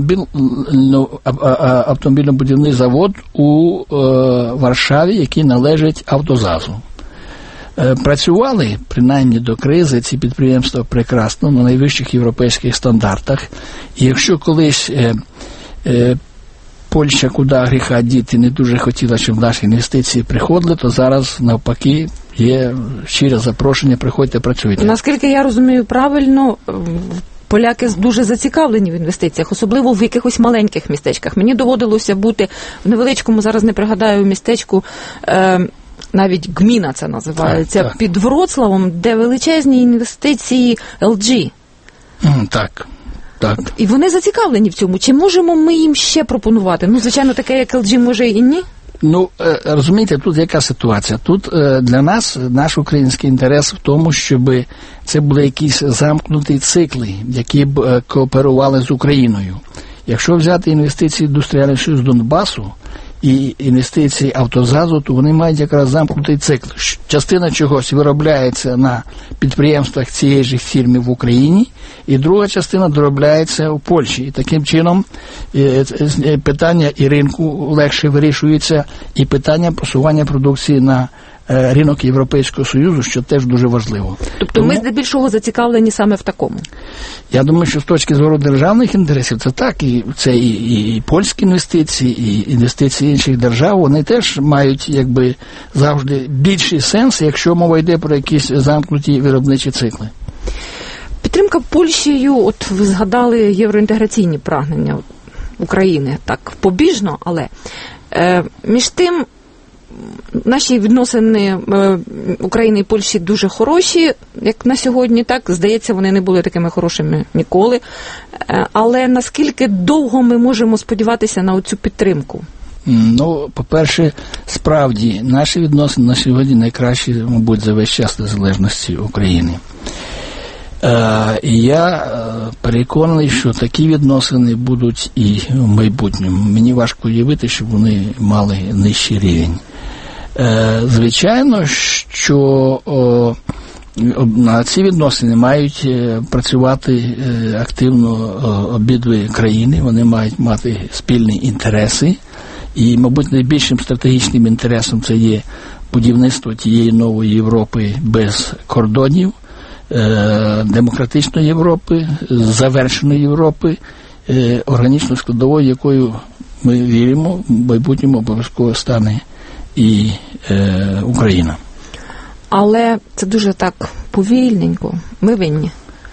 автомобільно-будівний завод у Варшаві, який належить Автозазу. Працювали, принаймні до кризи, ці підприємства прекрасно, на найвищих європейських стандартах. І якщо колись Польща, куди гріха діти, не дуже хотіла, щоб наші інвестиції приходили, то зараз, навпаки, є щире запрошення, приходьте, працюйте. Наскільки я розумію правильно, поляки дуже зацікавлені в інвестиціях, особливо в якихось маленьких містечках. Мені доводилося бути в невеличкому, зараз не пригадаю, містечку, навіть гміна це називається, так. Під Вроцлавом, де величезні інвестиції LG. Так. І вони зацікавлені в цьому. Чи можемо ми їм ще пропонувати? Звичайно, таке, як LG, може і ні? Розумієте, тут яка ситуація? Тут для нас, наш український інтерес в тому, щоб це були якісь замкнуті цикли, які б кооперували з Україною. Якщо взяти інвестиції Індустріального союзу Донбасу і інвестиції Автозазу, то вони мають якраз замкнутий цикл. Частина чогось виробляється на підприємствах цієї ж фірми в Україні, і друга частина доробляється у Польщі. І таким чином питання і ринку легше вирішується, і питання просування продукції на ринок Європейського Союзу, що теж дуже важливо. Тобто ми здебільшого зацікавлені саме в такому? Я думаю, що з точки зору державних інтересів це так, і це і польські інвестиції, і інвестиції інших держав, вони теж мають завжди більший сенс, якщо мова йде про якісь замкнуті виробничі цикли. Підтримка Польщею, от ви згадали євроінтеграційні прагнення України, так побіжно, але між тим наші відносини України і Польщі дуже хороші, як на сьогодні, так, здається, вони не були такими хорошими ніколи. Але наскільки довго ми можемо сподіватися на оцю підтримку? По-перше, справді, наші відносини на сьогодні найкращі, мабуть, за весь час незалежності України. І я переконаний, що такі відносини будуть і в майбутньому. Мені важко уявити, щоб вони мали нижчий рівень. Звичайно, що на ці відносини мають працювати активно обидві країни, вони мають мати спільні інтереси, і, мабуть, найбільшим стратегічним інтересом це є будівництво тієї нової Європи без кордонів, демократичної Європи, завершеної Європи, органічно складовою, якою ми віримо, в майбутньому обов'язково стане і Україна. Але це дуже так повільненько. Ми винні.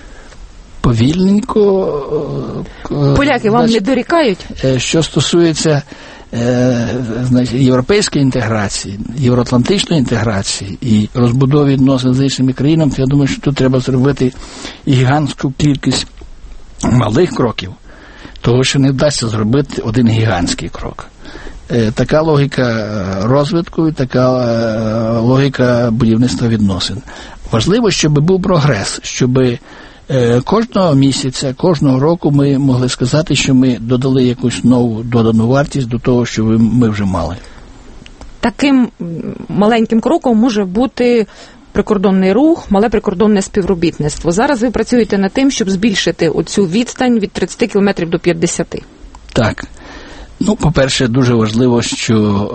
Повільненько. Поляки вам не дорікають? Що стосується європейської інтеграції, євроатлантичної інтеграції і розбудови відносин з іншими країнами, то я думаю, що тут треба зробити гігантську кількість малих кроків, того, що не вдасться зробити один гігантський крок. Така логіка розвитку і така логіка будівництва відносин. Важливо, щоб був прогрес, щоб кожного місяця, кожного року ми могли сказати, що ми додали якусь нову додану вартість до того, що ми вже мали. Таким маленьким кроком може бути прикордонний рух, мале прикордонне співробітництво. Зараз ви працюєте над тим, щоб збільшити оцю відстань від 30 кілометрів до 50. Так. По-перше, дуже важливо, що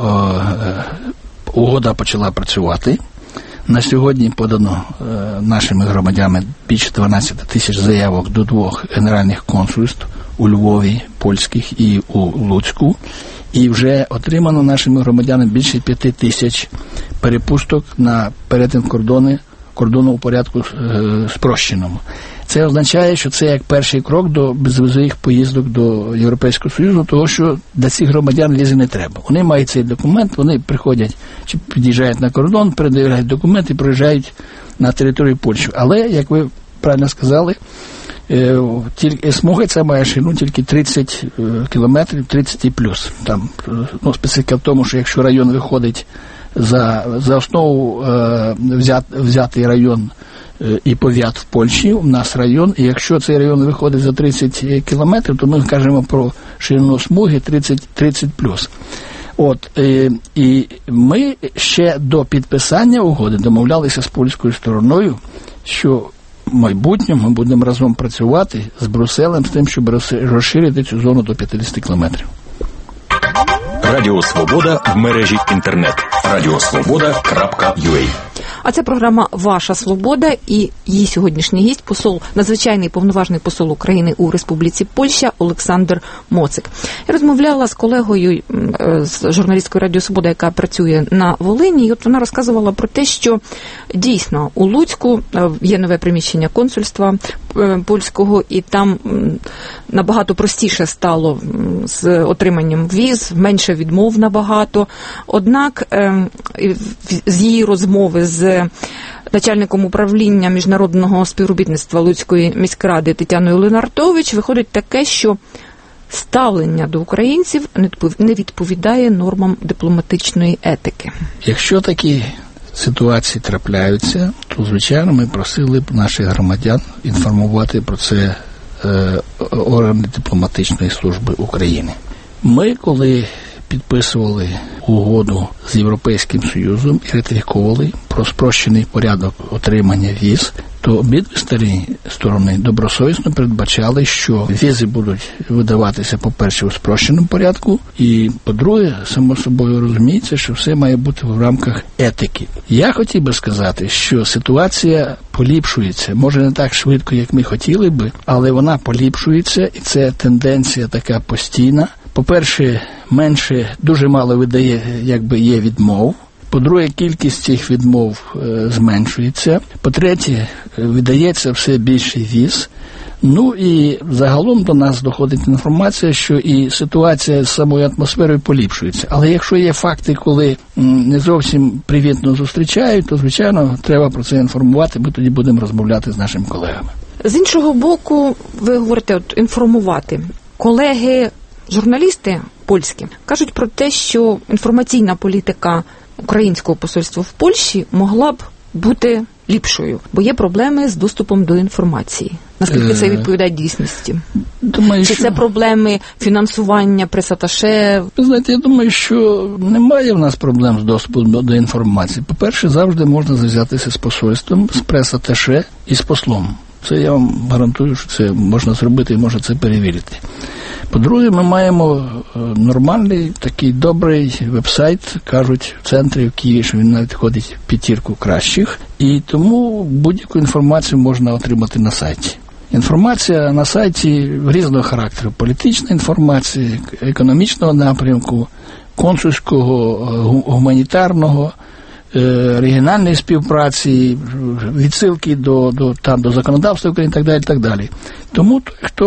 угода почала працювати. На сьогодні подано нашими громадянами більше 12 тисяч заявок до 2 генеральних консульств у Львові, польських і у Луцьку. І вже отримано нашими громадянами більше 5 тисяч перепусток на перетин кордону у порядку спрощеному. Це означає, що це як перший крок до безвізових поїздок до Європейського Союзу, того, що для цих громадян візи не треба. Вони мають цей документ, вони приходять чи під'їжджають на кордон, передивляють документи і приїжджають на територію Польщі. Але, як ви правильно сказали, смуга ця має ширину тільки 30 кілометрів, 30 і плюс. Там, специфіка в тому, що якщо район виходить за основу взятий район і повіт в Польщі, у нас район, і якщо цей район виходить за 30 кілометрів, то ми кажемо про ширину смуги 30+. І ми ще до підписання угоди домовлялися з польською стороною, що в майбутньому ми будемо разом працювати з Брюсселем з тим, щоб розширити цю зону до 50 кілометрів. Радіо Свобода в мережі інтернет. radiosvoboda.ua. А це програма «Ваша свобода» і її сьогоднішній гість, надзвичайний повноважний посол України у Республіці Польща Олександр Моцик. Я розмовляла з колегою, з журналісткою Радіо Свобода, яка працює на Волині, і от вона розказувала про те, що дійсно у Луцьку є нове приміщення консульства польського, і там набагато простіше стало з отриманням віз, менше відмов набагато. Однак з її розмови з начальником управління міжнародного співробітництва Луцької міськради Тетяною Ленартович виходить таке, що ставлення до українців не відповідає нормам дипломатичної етики. Якщо такі ситуації трапляються, то, звичайно, ми просили б наших громадян інформувати про це органи дипломатичної служби України. Ми, коли підписували угоду з Європейським Союзом і ратифікували про спрощений порядок отримання віз, то обидві сторони добросовісно передбачали, що візи будуть видаватися, по-перше, у спрощеному порядку, і, по-друге, само собою розуміється, що все має бути в рамках етики. Я хотів би сказати, що ситуація поліпшується, може не так швидко, як ми хотіли би, але вона поліпшується, і це тенденція така постійна. По-перше, дуже мало видає, є відмов. По-друге, кількість цих відмов зменшується. По-третє, видається все більше віз. Ну і загалом до нас доходить інформація, що і ситуація з самою атмосферою поліпшується. Але якщо є факти, коли не зовсім привітно зустрічають, то, звичайно, треба про це інформувати, ми тоді будемо розмовляти з нашими колегами. З іншого боку, ви говорите, інформувати. Колеги журналісти польські кажуть про те, що інформаційна політика українського посольства в Польщі могла б бути ліпшою, бо є проблеми з доступом до інформації. Наскільки це відповідає дійсності? Думаю, чи це проблеми фінансування прес-аташе? Ви знаєте, я думаю, що немає в нас проблем з доступом до інформації. По-перше, завжди можна зв'язатися з посольством, з прес-аташе і з послом. Це я вам гарантую, що це можна зробити і можна це перевірити. По-друге, ми маємо нормальний, такий добрий веб-сайт, кажуть, в центрі в Києві, що він навіть входить в 5 кращих, і тому будь-яку інформацію можна отримати на сайті. Інформація на сайті різного характеру. Політична інформація, економічного напрямку, консульського, гуманітарного, регіональної співпраці, відсилки до законодавства України і так далі. Тому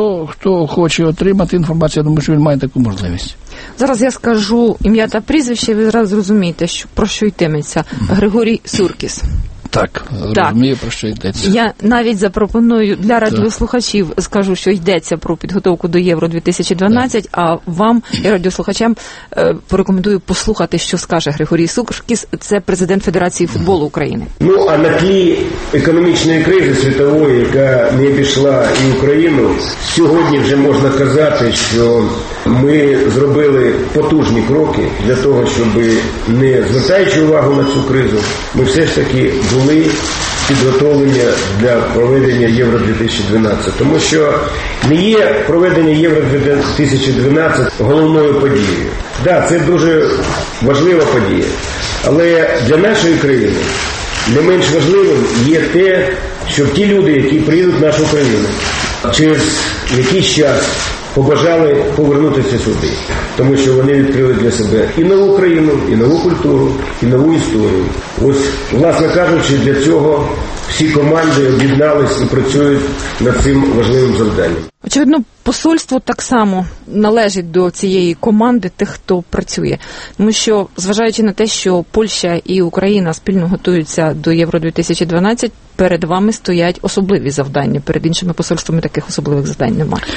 хто хоче отримати інформацію, я думаю, що він має таку можливість. Зараз я скажу ім'я та прізвище, ви зразу зрозумієте, про що йтиметься. Григорій Суркіс. Так, розумію, про що йдеться. Я навіть запропоную для радіослухачів, скажу, що йдеться про підготовку до Євро-2012, а вам і радіослухачам порекомендую послухати, що скаже Григорій Суркіс, це президент Федерації футболу України. Ну, а на тлі економічної кризи світової, яка не обійшла і Україну, сьогодні вже можна казати, що ми зробили потужні кроки для того, щоб, не звертаючи увагу на цю кризу, ми все ж таки були підготовлені для проведення Євро-2012. Тому що не є проведення Євро-2012 головною подією. Так, це дуже важлива подія. Але для нашої країни не менш важливим є те, щоб ті люди, які приїдуть в нашу країну, через якийсь час побажали повернутися сюди, тому що вони відкрили для себе і нову країну, і нову культуру, і нову історію. Ось, власне кажучи, для цього всі команди об'єднались і працюють над цим важливим завданням. Очевидно, посольство так само належить до цієї команди тих, хто працює. Тому що, зважаючи на те, що Польща і Україна спільно готуються до Євро-2012, перед вами стоять особливі завдання. Перед іншими посольствами таких особливих завдань немає.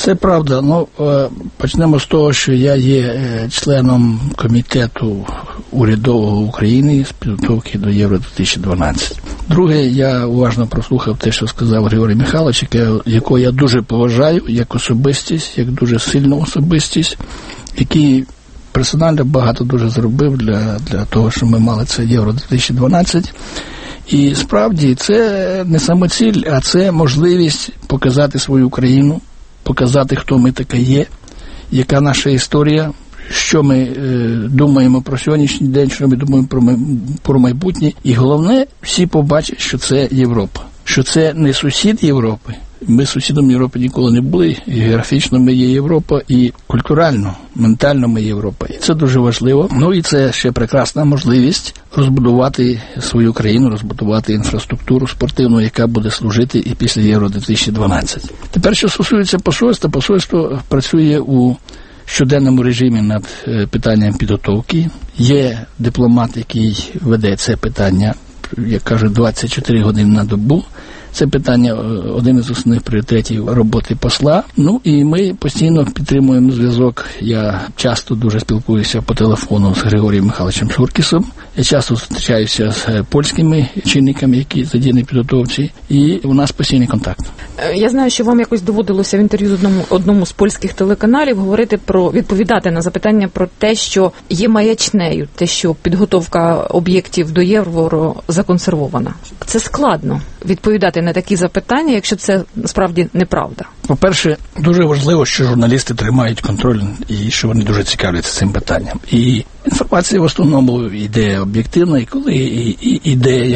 Це правда. Почнемо з того, що я є членом комітету урядового України з підготовки до Євро-2012. Друге, я уважно прослухав те, що сказав Григорій Михайлович, якого я дуже поважаю як особистість, як дуже сильну особистість, який персонально багато дуже зробив для того, щоб ми мали це Євро-2012. І справді це не самоціль, а це можливість показати свою країну, показати, хто ми така є, яка наша історія, що ми думаємо про сьогоднішній день, що ми думаємо про майбутнє. І головне, всі побачать, що це Європа, що це не сусід Європи. Ми сусідом Європи ніколи не були, і географічно ми є Європа, і культурально, ментально ми Європа. І це дуже важливо. І це ще прекрасна можливість розбудувати свою країну, розбудувати інфраструктуру спортивну, яка буде служити і після Євро-2012. Тепер, що стосується посольства, посольство працює у щоденному режимі над питанням підготовки. Є дипломат, який веде це питання, як кажуть, 24 години на добу. Це питання один із основних пріоритетів роботи посла. І ми постійно підтримуємо зв'язок. Я часто дуже спілкуюся по телефону з Григорієм Михайловичем Суркісом. Я часто зустрічаюся з польськими чинниками, які задіяні в підготовці. І у нас постійний контакт. Я знаю, що вам якось доводилося в інтерв'ю з одному з польських телеканалів відповідати на запитання про те, що є маячнею, те, що підготовка об'єктів до Євро законсервована. Це складно відповідати на такі запитання, якщо це справді неправда. По-перше, дуже важливо, що журналісти тримають контроль і що вони дуже цікавляться цим питанням. І інформація в основному йде об'єктивна, і коли йде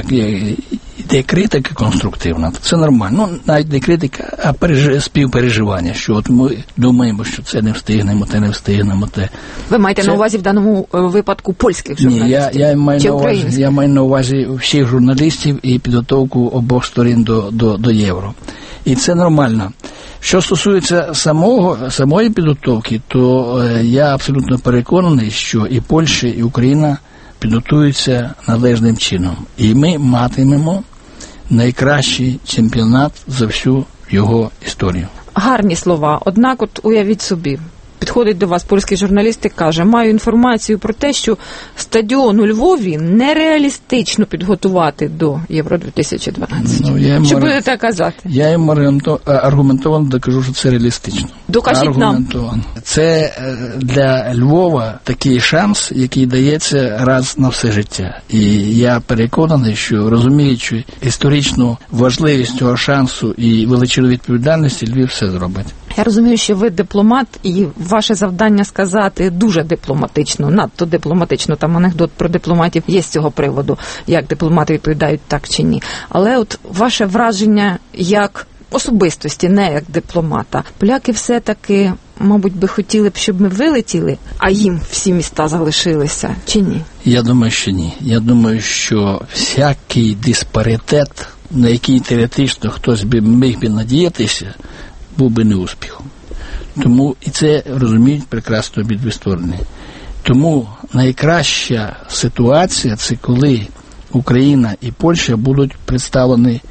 йде критика конструктивна, то це нормально. Навіть не критика, а співпереживання, що от ми думаємо, що це не встигнемо, те не встигнемо, те. Ви маєте на увазі в даному випадку польських журналістів? Ні, я маю на увазі всіх журналістів і підготовку обох сторін до Євро. І це нормально. Що стосується самої підготовки, то я абсолютно переконаний, що і Польща, і Україна підготуються належним чином. І ми матимемо найкращий чемпіонат за всю його історію. Гарні слова. Однак, уявіть собі, підходить до вас польський журналіст і каже, маю інформацію про те, що стадіон у Львові нереалістично підготувати до Євро-2012. Що будете казати? Я йому аргументовано докажу, що це реалістично. Докажіть нам. Це для Львова такий шанс, який дається раз на все життя. І я переконаний, що розуміючи історичну важливість цього шансу і величину відповідальності, Львів все зробить. Я розумію, що ви дипломат, і ваше завдання сказати дуже дипломатично, надто дипломатично, там анекдот про дипломатів є з цього приводу, як дипломати відповідають так чи ні. Але ваше враження як особистості, не як дипломата. Поляки все-таки, мабуть, би хотіли б, щоб ми вилетіли, а їм всі міста залишилися, чи ні? Я думаю, що ні. Я думаю, що всякий диспаритет, на який теоретично хтось би міг би надіятися, був би неуспіхом. Тому і це розуміють прекрасно обидві сторони. Тому найкраща ситуація – це коли Україна і Польща будуть представлені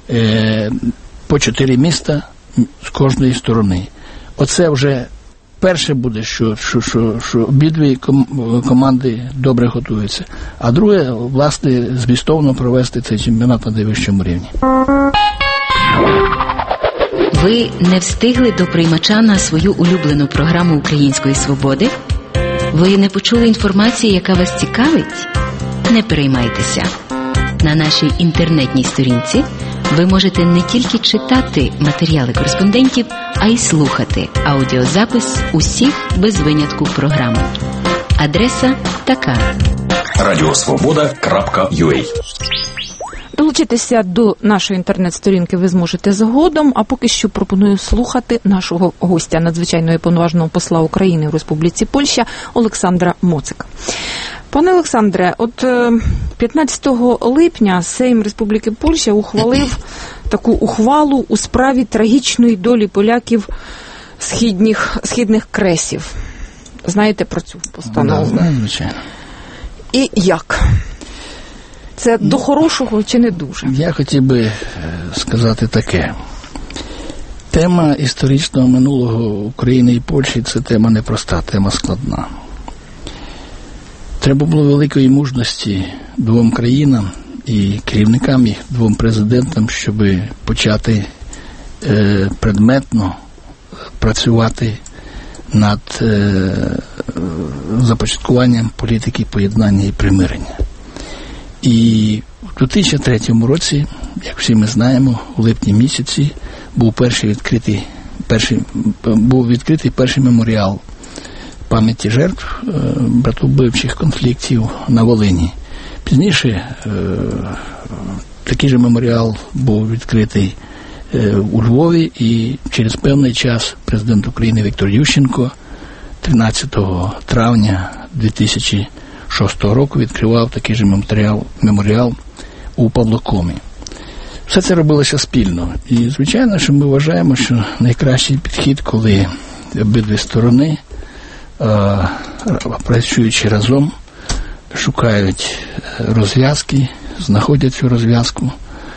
по 4 міста з кожної сторони. Оце вже перше буде, що обидві команди добре готуються. А друге, власне, змістовно провести цей чемпіонат на найвищому рівні. Ви не встигли до приймача на свою улюблену програму Української свободи? Ви не почули інформації, яка вас цікавить? Не переймайтеся. На нашій інтернетній сторінці ви можете не тільки читати матеріали кореспондентів, а й слухати аудіозапис усіх без винятку програм. Адреса така: radiosvoboda.ua. Долучитися до нашої інтернет-сторінки ви зможете згодом, а поки що пропоную слухати нашого гостя, надзвичайного і повноваженого посла України в Республіці Польща Олександра Моцика. Пане Олександре, 15 липня Сейм Республіки Польща ухвалив таку ухвалу у справі трагічної долі поляків східних кресів. Знаєте про цю постанову? Знаю, звичайно. І як? Це до хорошого чи не дуже? Я хотів би сказати таке. Тема історичного минулого України і Польщі – це тема непроста, тема складна. Треба було великої мужності двом країнам і керівникам їх, двом президентам, щоб почати предметно працювати над започаткуванням політики поєднання і примирення. І в 2003 році, як всі ми знаємо, у липні місяці був відкритий перший меморіал пам'яті жертв братовбивчих конфліктів на Волині. Пізніше такий же меморіал був відкритий у Львові, і через певний час президент України Віктор Ющенко 13 травня 2006 року відкривав такий же меморіал у Павлокомі. Все це робилося спільно. І, звичайно, що ми вважаємо, що найкращий підхід, коли обидві сторони, працюючи разом, шукають розв'язки, знаходять цю розв'язку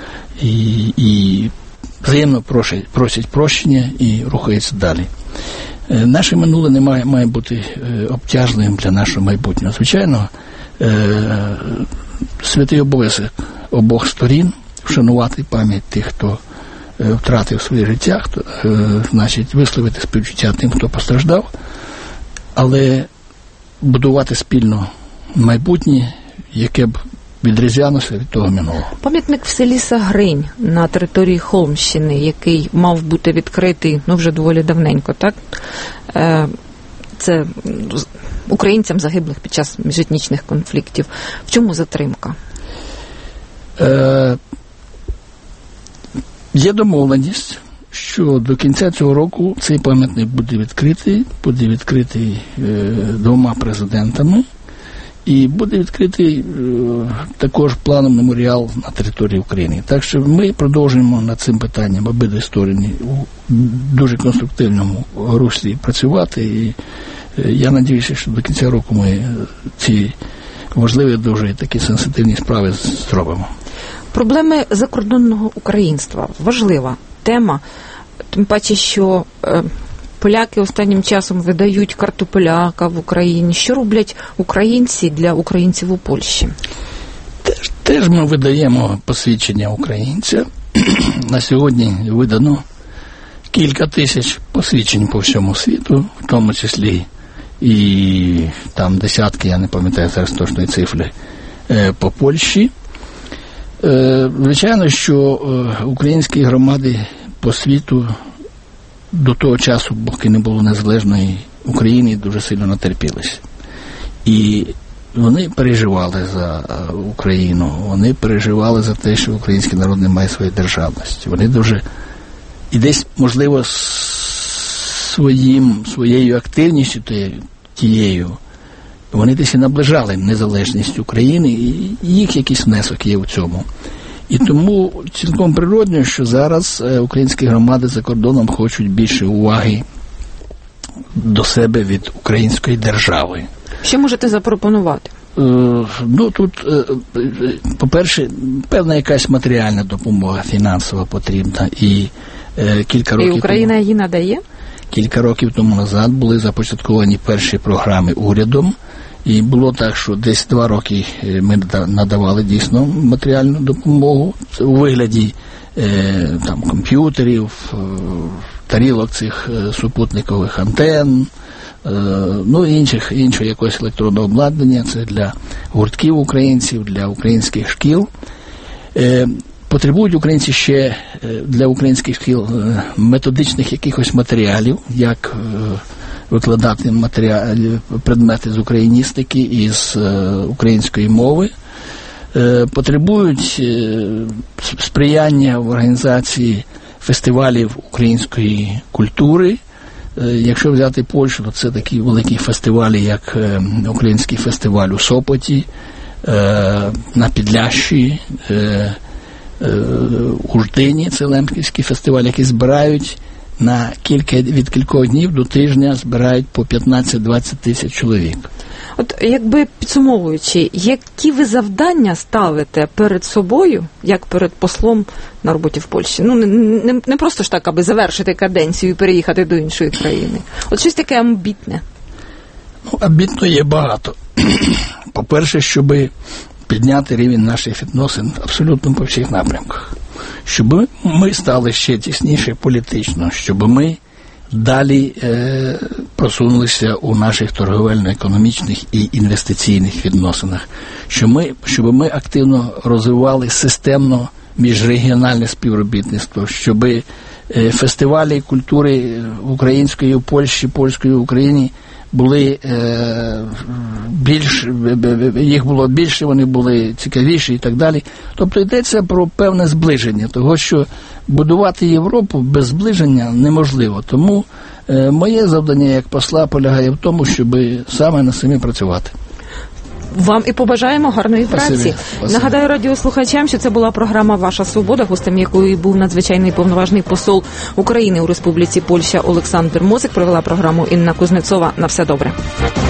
і взаємно просять прощення і рухаються далі. Наше минуле не має бути обтяжливим для нашого майбутнього. Звичайно, святий обов'язок обох сторін вшанувати пам'ять тих, хто втратив своє життя, значить висловити співчуття тим, хто постраждав, але будувати спільно майбутнє, яке б відрізнялося від того минулого. Пам'ятник в селі Сагринь на території Холмщини, який мав бути відкритий, вже доволі давненько, так? Це українцям загиблих під час міжетнічних конфліктів. В чому затримка? Є домовленість, що до кінця цього року цей пам'ятник буде відкритий двома президентами, і буде відкритий також планом меморіал на території України. Так що ми продовжуємо над цим питанням обидві сторони у дуже конструктивному руслі працювати, і я сподіваюся, що до кінця року ми ці важливі, дуже такі сенситивні справи зробимо. Проблеми закордонного українства – важлива тема, тим паче, що поляки останнім часом видають карту поляка в Україні. Що роблять українці для українців у Польщі? Теж ми видаємо посвідчення українця. На сьогодні видано кілька тисяч посвідчень по всьому світу, в тому числі і там десятки, я не пам'ятаю зараз точної цифри, по Польщі. Звичайно, що українські громади по світу до того часу, поки не було незалежної України, дуже сильно натерпілися. І вони переживали за Україну, вони переживали за те, що український народ не має своєї державності. Вони дуже, і десь, можливо, своєю активністю тією, вони десь і наближали незалежність України, і їх якийсь внесок є у цьому. І тому цілком природно, що зараз українські громади за кордоном хочуть більше уваги до себе від української держави. Що можете запропонувати? Тут, по-перше, певна якась матеріальна допомога фінансова потрібна. І Україна її надає? Кілька років тому назад були започатковані перші програми урядом. І було так, що десь 2 роки ми надавали дійсно матеріальну допомогу у вигляді комп'ютерів, тарілок цих супутникових антенн, іншого якогось електронного обладнання. Це для гуртків українців, для українських шкіл. Потребують українці ще для українських шкіл методичних якихось матеріалів, як викладати предмети з україністики і з української мови. Потребують сприяння в організації фестивалів української культури. Якщо взяти Польщу, то це такі великі фестивалі, як Український фестиваль у Сопоті, на Підлящі, у Ждині, це Лемківський фестиваль, які збирають від кількох днів до тижня збирають по 15-20 тисяч чоловік. От якби підсумовуючи, які ви завдання ставите перед собою, як перед послом на роботі в Польщі? Ну, не просто ж так, аби завершити каденцію і переїхати до іншої країни. От щось таке амбітне. Ну, амбітно є багато. По-перше, щоб підняти рівень наших відносин абсолютно по всіх напрямках. Щоб ми стали ще тісніше політично, щоб ми далі просунулися у наших торговельно-економічних і інвестиційних відносинах, щоб ми активно розвивали системно міжрегіональне співробітництво, щоб фестивалі культури української у Польщі, польської в Україні були їх було більше, вони були цікавіші і так далі. Тобто йдеться про певне зближення, того, що будувати Європу без зближення неможливо. Тому моє завдання як посла полягає в тому, щоб саме на самі працювати. Вам і побажаємо гарної праці. Спасибі. Нагадаю радіослухачам, що це була програма «Ваша свобода», гостем якої був надзвичайний повноважний посол України у Республіці Польща Олександр Мосик. Провела програму Інна Кузнецова. На все добре.